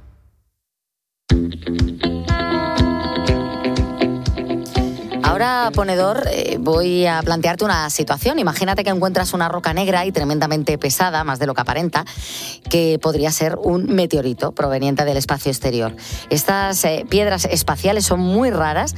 Ahora, ponedor, voy a plantearte una situación. Imagínate que encuentras una roca negra y tremendamente pesada, más de lo que aparenta, que podría ser un meteorito proveniente del espacio exterior. Estas piedras espaciales son muy raras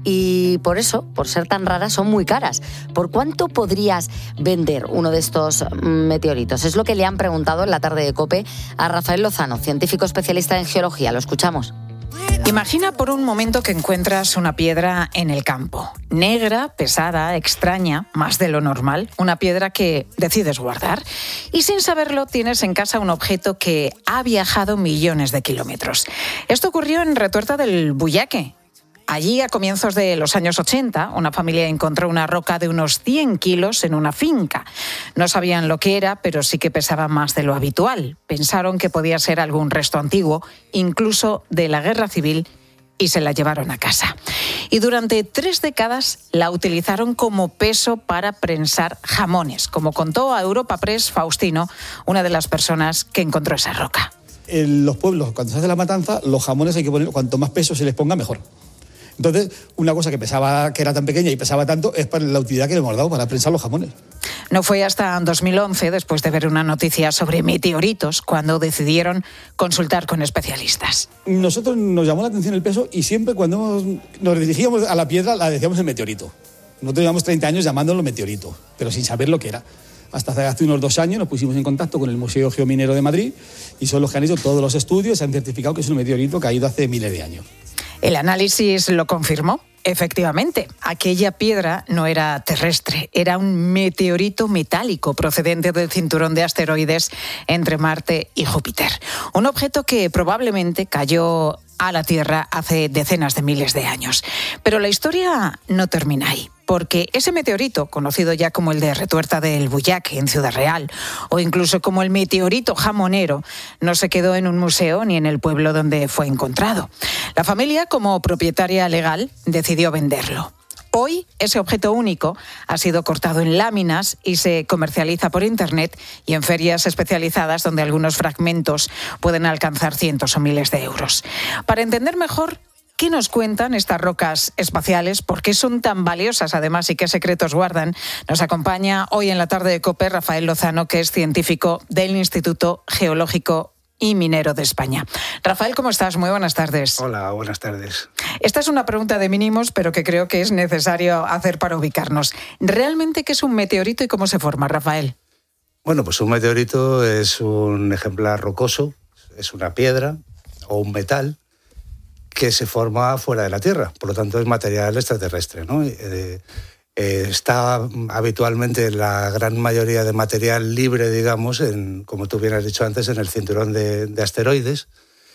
y por eso, por ser tan raras, son muy caras. ¿Por cuánto podrías vender uno de estos meteoritos? Es lo que le han preguntado en la tarde de COPE a Rafael Lozano, científico especialista en geología. Lo escuchamos. Imagina por un momento que encuentras una piedra en el campo, negra, pesada, extraña, más de lo normal, una piedra que decides guardar y sin saberlo tienes en casa un objeto que ha viajado millones de kilómetros. Esto ocurrió en Retuerta del Buyaque. Allí, a comienzos de los años 80, una familia encontró una roca de unos 100 kilos en una finca. No sabían lo que era, pero sí que pesaba más de lo habitual. Pensaron que podía ser algún resto antiguo, incluso de la Guerra Civil, y se la llevaron a casa. Y durante 3 décadas la utilizaron como peso para prensar jamones, como contó a Europa Press Faustino, una de las personas que encontró esa roca. En los pueblos, cuando se hace la matanza, los jamones hay que poner, cuanto más peso se les ponga, mejor. Entonces, una cosa que era tan pequeña y pesaba tanto, es para la utilidad que le hemos dado para prensar los jamones. No fue hasta 2011, después de ver una noticia sobre meteoritos, cuando decidieron consultar con especialistas. Nosotros nos llamó la atención el peso y siempre cuando nos dirigíamos a la piedra la decíamos el meteorito. Nosotros llevamos 30 años llamándolo meteorito, pero sin saber lo que era. Hasta hace unos 2 años nos pusimos en contacto con el Museo Geominero de Madrid y son los que han hecho todos los estudios y han certificado que es un meteorito caído hace miles de años. El análisis lo confirmó. Efectivamente, aquella piedra no era terrestre, era un meteorito metálico procedente del cinturón de asteroides entre Marte y Júpiter. Un objeto que probablemente cayó a la Tierra hace decenas de miles de años. Pero la historia no termina ahí, porque ese meteorito, conocido ya como el de Retuerta del Buyaque en Ciudad Real, o incluso como el meteorito jamonero, no se quedó en un museo ni en el pueblo donde fue encontrado. La familia, como propietaria legal, decidió venderlo. Hoy, ese objeto único ha sido cortado en láminas y se comercializa por Internet y en ferias especializadas donde algunos fragmentos pueden alcanzar cientos o miles de euros. Para entender mejor qué nos cuentan estas rocas espaciales, por qué son tan valiosas además y qué secretos guardan, nos acompaña hoy en la tarde de COPE Rafael Lozano, que es científico del Instituto Geológico y Minero de España. Rafael, ¿cómo estás? Muy buenas tardes. Hola, buenas tardes. Esta es una pregunta de mínimos, pero que creo que es necesario hacer para ubicarnos. ¿Realmente qué es un meteorito y cómo se forma, Rafael? Bueno, pues un meteorito es un ejemplar rocoso, es una piedra o un metal que se forma fuera de la Tierra. Por lo tanto, es material extraterrestre, ¿no? Está habitualmente la gran mayoría de material libre, digamos, como tú bien has dicho antes, en el cinturón de asteroides,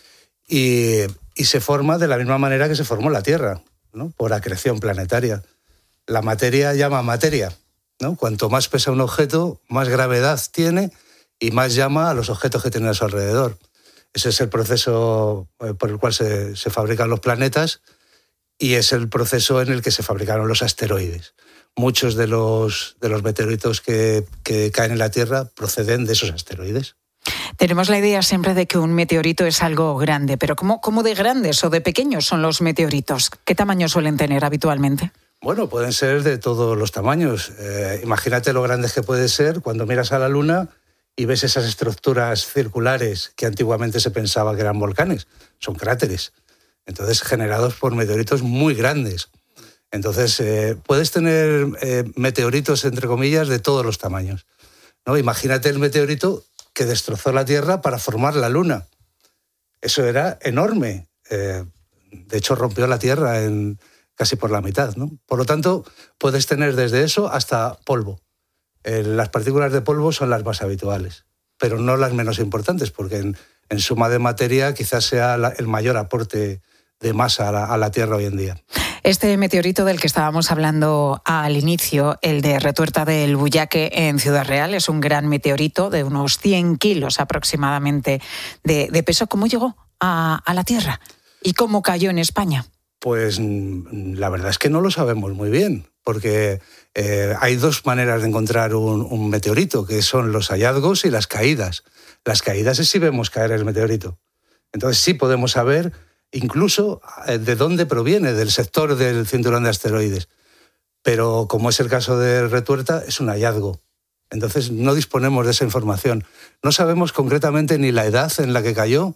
y se forma de la misma manera que se formó la Tierra, ¿no? Por acreción planetaria. La materia llama materia, ¿no? Cuanto más pesa un objeto, más gravedad tiene y más llama a los objetos que tiene a su alrededor. Ese es el proceso por el cual se fabrican los planetas y es el proceso en el que se fabricaron los asteroides. Muchos de los meteoritos que caen en la Tierra proceden de esos asteroides. Tenemos la idea siempre de que un meteorito es algo grande, pero ¿cómo de grandes o de pequeños son los meteoritos? ¿Qué tamaño suelen tener habitualmente? Bueno, pueden ser de todos los tamaños. Imagínate lo grandes que puede ser cuando miras a la Luna y ves esas estructuras circulares que antiguamente se pensaba que eran volcanes. Son cráteres. Entonces, generados por meteoritos muy grandes. Entonces, puedes tener meteoritos, entre comillas, de todos los tamaños, ¿no? Imagínate el meteorito que destrozó la Tierra para formar la Luna. Eso era enorme. De hecho, rompió la Tierra casi por la mitad, ¿no? Por lo tanto, puedes tener desde eso hasta polvo. Las partículas de polvo son las más habituales, pero no las menos importantes, porque en suma de materia quizás sea el mayor aporte de masa a la Tierra hoy en día. Este meteorito del que estábamos hablando al inicio, el de Retuerta del Buyaque en Ciudad Real, es un gran meteorito de unos 100 kilos aproximadamente de peso. ¿Cómo llegó a la Tierra y cómo cayó en España? Pues la verdad es que no lo sabemos muy bien, porque hay dos maneras de encontrar un meteorito, que son los hallazgos y las caídas. Las caídas es si vemos caer el meteorito. Entonces sí podemos saber incluso de dónde proviene, del sector del cinturón de asteroides. Pero como es el caso de Retuerta, es un hallazgo. Entonces no disponemos de esa información. No sabemos concretamente ni la edad en la que cayó,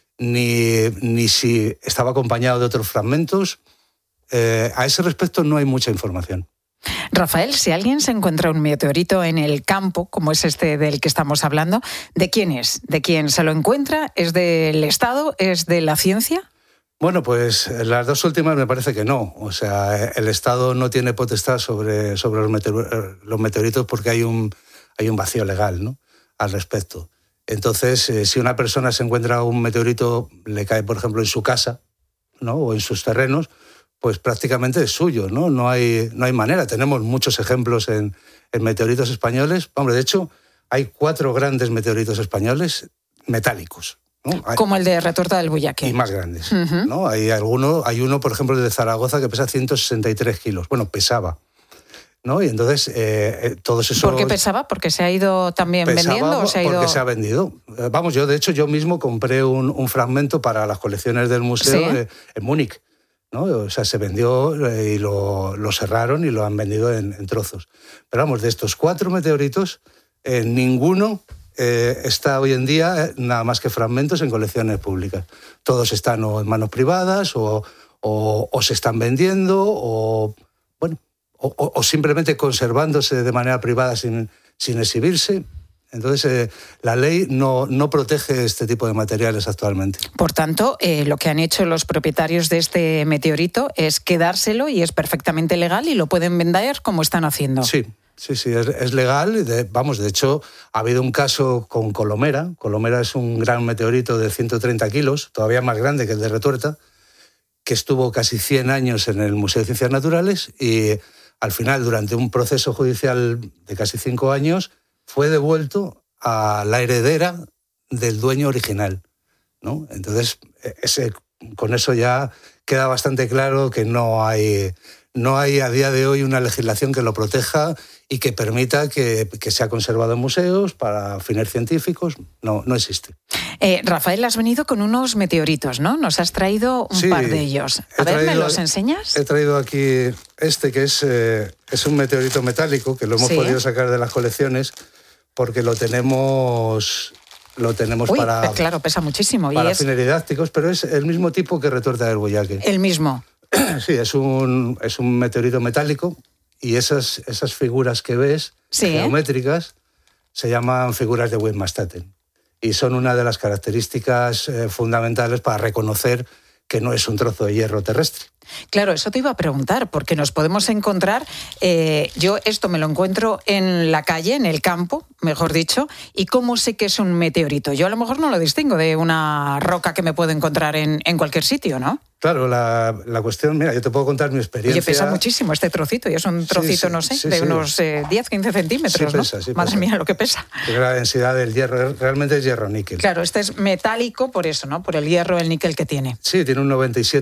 ni si estaba acompañado de otros fragmentos. A ese respecto no hay mucha información. Rafael, si alguien se encuentra un meteorito en el campo, como es este del que estamos hablando, ¿de quién es? ¿De quién se lo encuentra? ¿Es del Estado? ¿Es de la ciencia? Bueno, pues las dos últimas me parece que no. O sea, el Estado no tiene potestad sobre los meteoritos porque hay un vacío legal, ¿no?, al respecto. Entonces, si una persona se encuentra un meteorito, le cae, por ejemplo, en su casa, ¿no?, o en sus terrenos, pues prácticamente es suyo, ¿no? No hay manera. Tenemos muchos ejemplos en meteoritos españoles. Hombre, de hecho, hay 4 grandes meteoritos españoles metálicos, ¿no? Como el de Retuerta del Buyaque. Y más grandes, ¿no? Hay uno, por ejemplo, de Zaragoza, que pesa 163 kilos. Bueno, pesaba, ¿no? Y entonces, todos esos... ¿Por qué pesaba? ¿Porque se ha ido también vendiendo? ¿O se ha ido... Porque se ha vendido. Vamos, yo mismo compré un fragmento para las colecciones del museo, ¿sí?, en Múnich, ¿no? O sea, se vendió y lo cerraron y lo han vendido en trozos. Pero vamos, de estos 4 meteoritos, ninguno está hoy en día nada más que fragmentos en colecciones públicas. Todos están o en manos privadas o se están vendiendo o simplemente conservándose de manera privada sin exhibirse. Entonces, la ley no protege este tipo de materiales actualmente. Por tanto, lo que han hecho los propietarios de este meteorito es quedárselo y es perfectamente legal y lo pueden vender como están haciendo. Sí, es legal. De hecho, ha habido un caso con Colomera. Colomera es un gran meteorito de 130 kilos, todavía más grande que el de Retuerta, que estuvo casi 100 años en el Museo de Ciencias Naturales y al final, durante un proceso judicial de casi 5 años, fue devuelto a la heredera del dueño original, ¿no? Entonces, con eso ya queda bastante claro que no hay a día de hoy una legislación que lo proteja y que permita que sea conservado en museos para fines científicos. No existe. Rafael, has venido con unos meteoritos, ¿no? Nos has traído un par de ellos. A ver, ¿me los enseñas? He traído aquí que es un meteorito metálico que lo hemos podido sacar de las colecciones porque lo tenemos para... Claro, pesa muchísimo. Para fines didácticos, pero es el mismo tipo que Retuerta del Buyaque. El mismo. Sí, es un meteorito metálico y esas figuras que ves, geométricas, se llaman figuras de Widmanstätten y son una de las características fundamentales para reconocer que no es un trozo de hierro terrestre. Claro, eso te iba a preguntar, porque nos podemos encontrar, yo esto me lo encuentro en la calle, en el campo, mejor dicho, y ¿cómo sé que es un meteorito? Yo a lo mejor no lo distingo de una roca que me puedo encontrar en cualquier sitio, ¿no? Claro, la cuestión, mira, yo te puedo contar mi experiencia. Oye, pesa muchísimo este trocito, y es un trocito, de unos 10-15 centímetros, sí pesa, ¿no? sí Madre pesa. mía, lo que pesa. La densidad del hierro, realmente es hierro-níquel. Claro, este es metálico por eso, ¿no? Por el hierro, el níquel que tiene. Sí, tiene un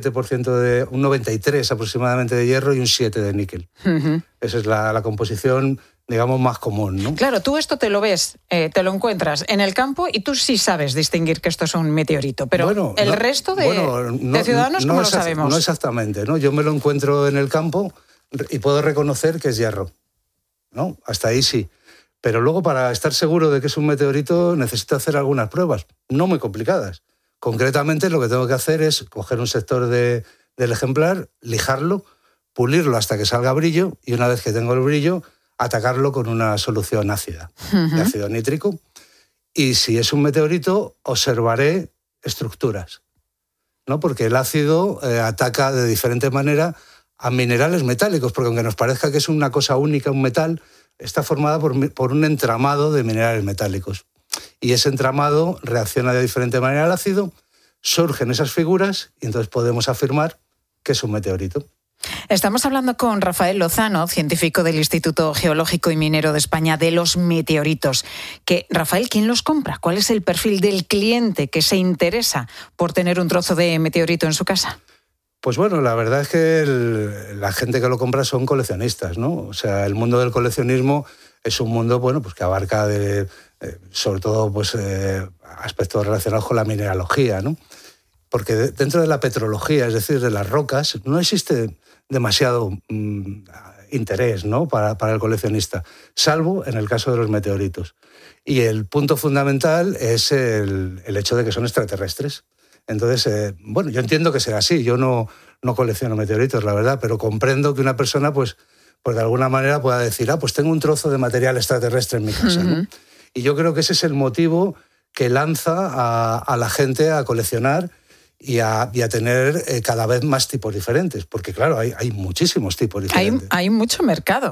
97% un 93 aproximadamente de hierro y un 7 de níquel. Uh-huh. Esa es la composición, digamos, más común, ¿no? Claro, tú esto te lo ves, te lo encuentras en el campo y tú sí sabes distinguir que esto es un meteorito, pero el resto de ciudadanos, ¿cómo lo sabemos? No exactamente, ¿no? Yo me lo encuentro en el campo y puedo reconocer que es hierro, ¿no? Hasta ahí sí. Pero luego, para estar seguro de que es un meteorito, necesito hacer algunas pruebas, no muy complicadas. Concretamente, lo que tengo que hacer es coger un sector del ejemplar, lijarlo, pulirlo hasta que salga brillo y una vez que tengo el brillo, atacarlo con una solución ácida, de ácido nítrico. Y si es un meteorito, observaré estructuras, ¿no? Porque el ácido ataca de diferente manera a minerales metálicos, porque aunque nos parezca que es una cosa única, un metal, está formada por un entramado de minerales metálicos. Y ese entramado reacciona de diferente manera al ácido, surgen esas figuras y entonces podemos afirmar que es un meteorito. Estamos hablando con Rafael Lozano, científico del Instituto Geológico y Minero de España, de los meteoritos. Rafael, ¿quién los compra? ¿Cuál es el perfil del cliente que se interesa por tener un trozo de meteorito en su casa? Pues bueno, la verdad es que la gente que lo compra son coleccionistas, ¿no? O sea, el mundo del coleccionismo es un mundo, bueno, pues que abarca sobre todo pues aspectos relacionados con la mineralogía, ¿no? Porque dentro de la petrología, es decir, de las rocas, no existe demasiado interés, ¿no? para el coleccionista, salvo en el caso de los meteoritos. Y el punto fundamental es el hecho de que son extraterrestres. Entonces, bueno, yo entiendo que sea así, yo no colecciono meteoritos, la verdad, pero comprendo que una persona, pues de alguna manera pueda decir, pues tengo un trozo de material extraterrestre en mi casa, ¿no? Y yo creo que ese es el motivo que lanza a la gente a coleccionar y a tener cada vez más tipos diferentes, porque claro, hay muchísimos tipos diferentes. Hay mucho mercado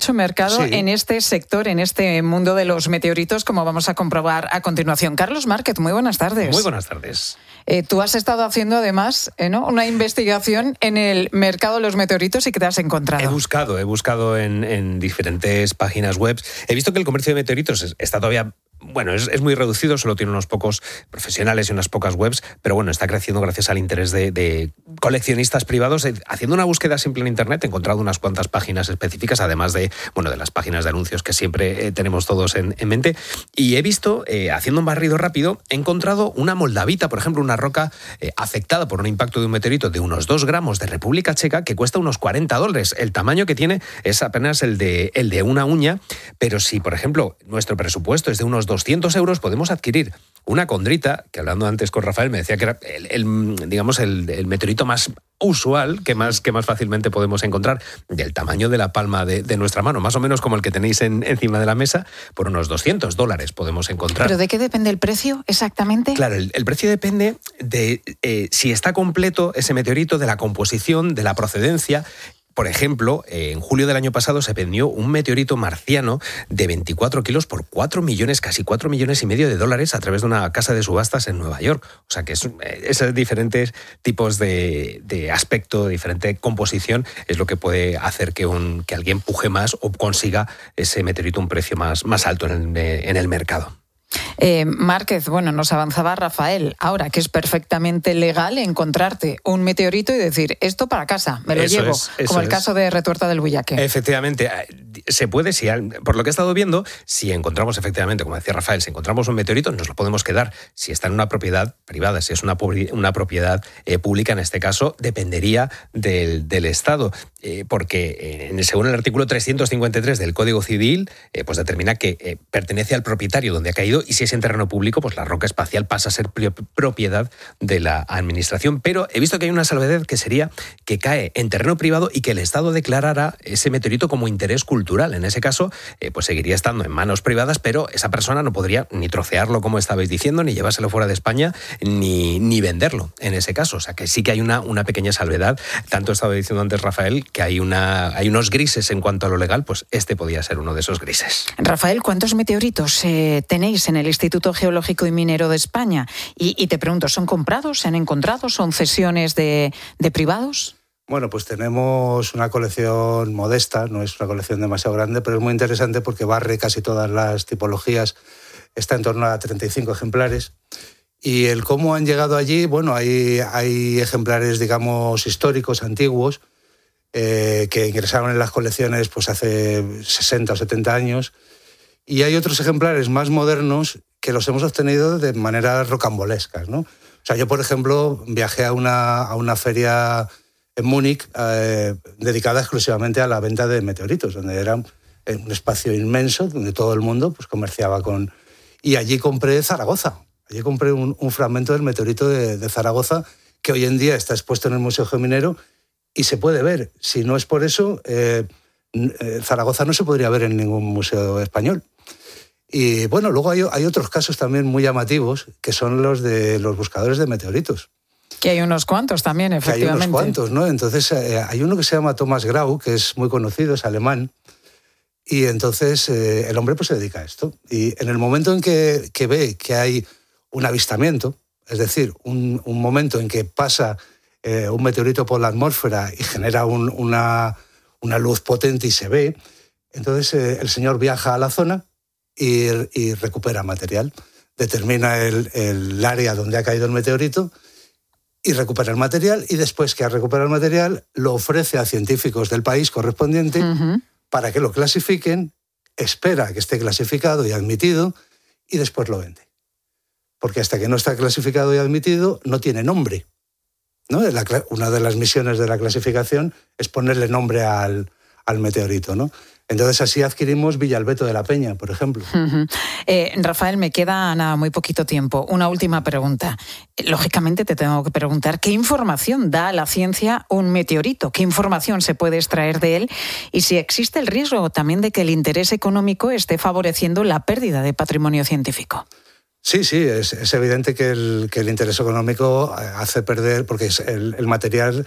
sí, en este sector, en este mundo de los meteoritos, como vamos a comprobar a continuación. Carlos Márquez, muy buenas tardes. Muy buenas tardes. Tú has estado haciendo además ¿no? una investigación en el mercado de los meteoritos y ¿qué te has encontrado? He buscado en diferentes páginas web. He visto que el comercio de meteoritos está todavía... Bueno, es muy reducido, solo tiene unos pocos profesionales y unas pocas webs, pero bueno, está creciendo gracias al interés de coleccionistas privados. Haciendo una búsqueda simple en Internet he encontrado unas cuantas páginas específicas, además de las páginas de anuncios que siempre tenemos todos en mente. Y he visto, haciendo un barrido rápido, he encontrado una moldavita, por ejemplo, una roca afectada por un impacto de un meteorito de unos 2 gramos de República Checa, que cuesta unos $40. El tamaño que tiene es apenas el de una uña, pero si, por ejemplo, nuestro presupuesto es de unos 200 euros, podemos adquirir una condrita, que hablando antes con Rafael me decía que era el meteorito más usual, que más fácilmente podemos encontrar, del tamaño de la palma de nuestra mano, más o menos como el que tenéis encima de la mesa, por unos $200 podemos encontrar. ¿Pero de qué depende el precio exactamente? Claro, el precio depende de si está completo ese meteorito, de la composición, de la procedencia. Por ejemplo, en julio del año pasado se vendió un meteorito marciano de 24 kilos por casi 4 millones y medio de dólares a través de una casa de subastas en Nueva York. O sea que esos diferentes tipos de aspecto, diferente composición, es lo que puede hacer que alguien puje más o consiga ese meteorito un precio más alto en el mercado. Márquez, nos avanzaba Rafael, ahora que es perfectamente legal encontrarte un meteorito y decir, esto para casa, me lo llevo, como el caso de Retuerta del Bullaque. Efectivamente, se puede, por lo que he estado viendo, si encontramos efectivamente, como decía Rafael, si encontramos un meteorito, nos lo podemos quedar. Si está en una propiedad privada, si es una propiedad pública, en este caso, dependería del Estado, porque según el artículo 353 del Código Civil, pues determina que pertenece al propietario donde ha caído, y si caes en terreno público, pues la roca espacial pasa a ser propiedad de la administración. Pero he visto que hay una salvedad, que sería que cae en terreno privado y que el Estado declarará ese meteorito como interés cultural. En ese caso, pues seguiría estando en manos privadas, pero esa persona no podría ni trocearlo, como estabais diciendo, ni llevárselo fuera de España, ni venderlo en ese caso. O sea, que sí que hay una pequeña salvedad. Tanto estaba diciendo antes Rafael que hay unos grises en cuanto a lo legal, pues este podía ser uno de esos grises. Rafael, ¿cuántos meteoritos tenéis en el Instituto Geológico y Minero de España? Y te pregunto, ¿son comprados, se han encontrado, son cesiones de privados? Bueno, pues tenemos una colección modesta, no es una colección demasiado grande, pero es muy interesante porque barre casi todas las tipologías, está en torno a 35 ejemplares. Y el cómo han llegado allí, bueno, hay ejemplares, digamos, históricos, antiguos, que ingresaron en las colecciones pues hace 60 o 70 años, y hay otros ejemplares más modernos que los hemos obtenido de maneras rocambolescas, ¿no? O sea, yo, por ejemplo, viajé a una feria en Múnich dedicada exclusivamente a la venta de meteoritos, donde era un espacio inmenso, donde todo el mundo pues comerciaba con... Y allí compré Zaragoza. Allí compré un fragmento del meteorito de Zaragoza, que hoy en día está expuesto en el Museo Geominero y se puede ver. Si no es por eso, Zaragoza no se podría ver en ningún museo español. Y bueno, luego hay otros casos también muy llamativos, que son los de los buscadores de meteoritos. Que hay unos cuantos también, efectivamente. Hay unos cuantos, ¿no? Entonces, hay uno que se llama Thomas Grau, que es muy conocido, es alemán, y entonces el hombre pues se dedica a esto. Y en el momento en que ve que hay un avistamiento, es decir, un momento en que pasa un meteorito por la atmósfera y genera una luz potente y se ve, entonces el señor viaja a la zona y recupera material. Determina el área donde ha caído el meteorito y recupera el material, y después que ha recuperado el material lo ofrece a científicos del país correspondiente para que lo clasifiquen, espera a que esté clasificado y admitido y después lo vende. Porque hasta que no está clasificado y admitido no tiene nombre, ¿no? Una de las misiones de la clasificación es ponerle nombre al meteorito, ¿no? Entonces así adquirimos Villalbeto de la Peña, por ejemplo. Rafael, me queda muy poquito tiempo. Una última pregunta. Lógicamente te tengo que preguntar, ¿qué información da a la ciencia un meteorito? ¿Qué información se puede extraer de él? Y si existe el riesgo también de que el interés económico esté favoreciendo la pérdida de patrimonio científico. Sí, es evidente que el interés económico hace perder, porque el material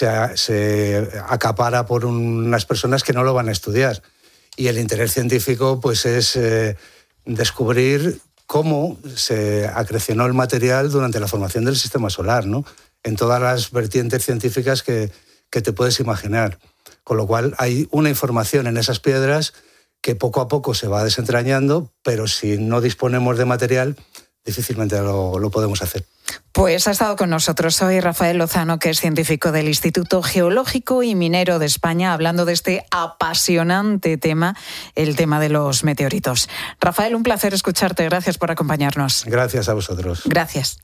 se acapara por unas personas que no lo van a estudiar. Y el interés científico pues es descubrir cómo se acrecionó el material durante la formación del sistema solar, ¿no? En todas las vertientes científicas que te puedes imaginar. Con lo cual hay una información en esas piedras que poco a poco se va desentrañando, pero si no disponemos de material, difícilmente lo podemos hacer. Pues ha estado con nosotros hoy Rafael Lozano, que es científico del Instituto Geológico y Minero de España, hablando de este apasionante tema, el tema de los meteoritos. Rafael, un placer escucharte. Gracias por acompañarnos. Gracias a vosotros. Gracias.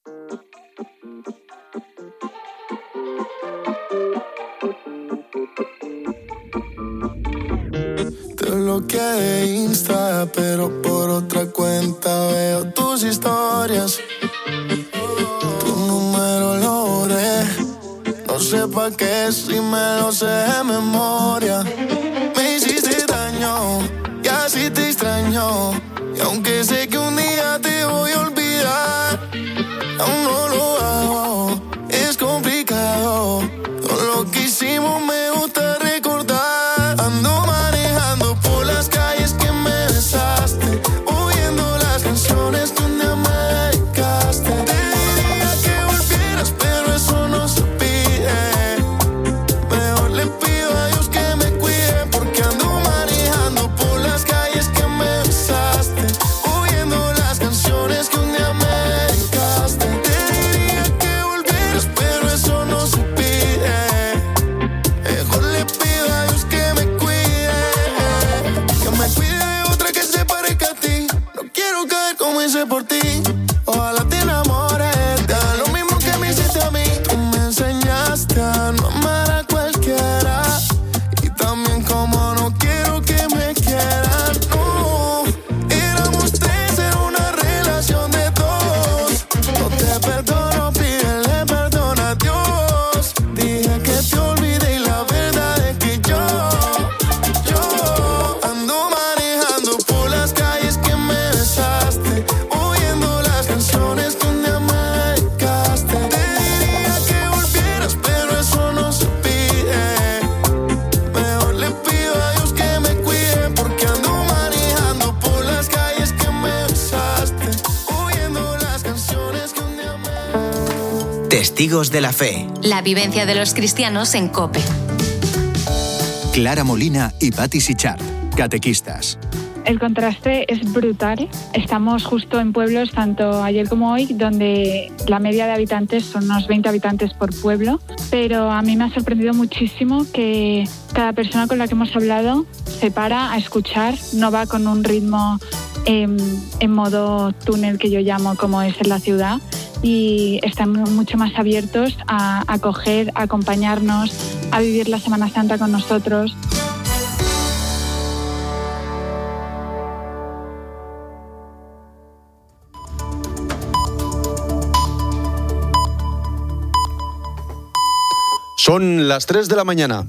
Te bloqueé de Insta, pero por otra cuenta veo tus historias. Tu número lo borré, no sé pa' qué si me lo sé de memoria. Me hiciste daño y así te extraño, y aunque sé que un día te voy a olvidar, aún no lo hago, es complicado. Todo lo que hicimos me gusta recordar. Ando manejando por las calles que me besaste, oyendo las canciones que un día me dedicaste. Te diría que volvieras, pero eso no se pide. Mejor le pido a Dios que me cuide, porque ando manejando por las calles que me besaste, oyendo las canciones que un día me dedicaste. Te Testigos de la Fe. La vivencia de los cristianos en COPE. Clara Molina y Patti Sichart, catequistas. El contraste es brutal. Estamos justo en pueblos, tanto ayer como hoy, donde la media de habitantes son unos 20 habitantes por pueblo. Pero a mí me ha sorprendido muchísimo que cada persona con la que hemos hablado se para a escuchar, no va con un ritmo en modo túnel que yo llamo, como es en la ciudad, y están mucho más abiertos a acoger, a acompañarnos, a vivir la Semana Santa con nosotros. Son las 3 de la mañana.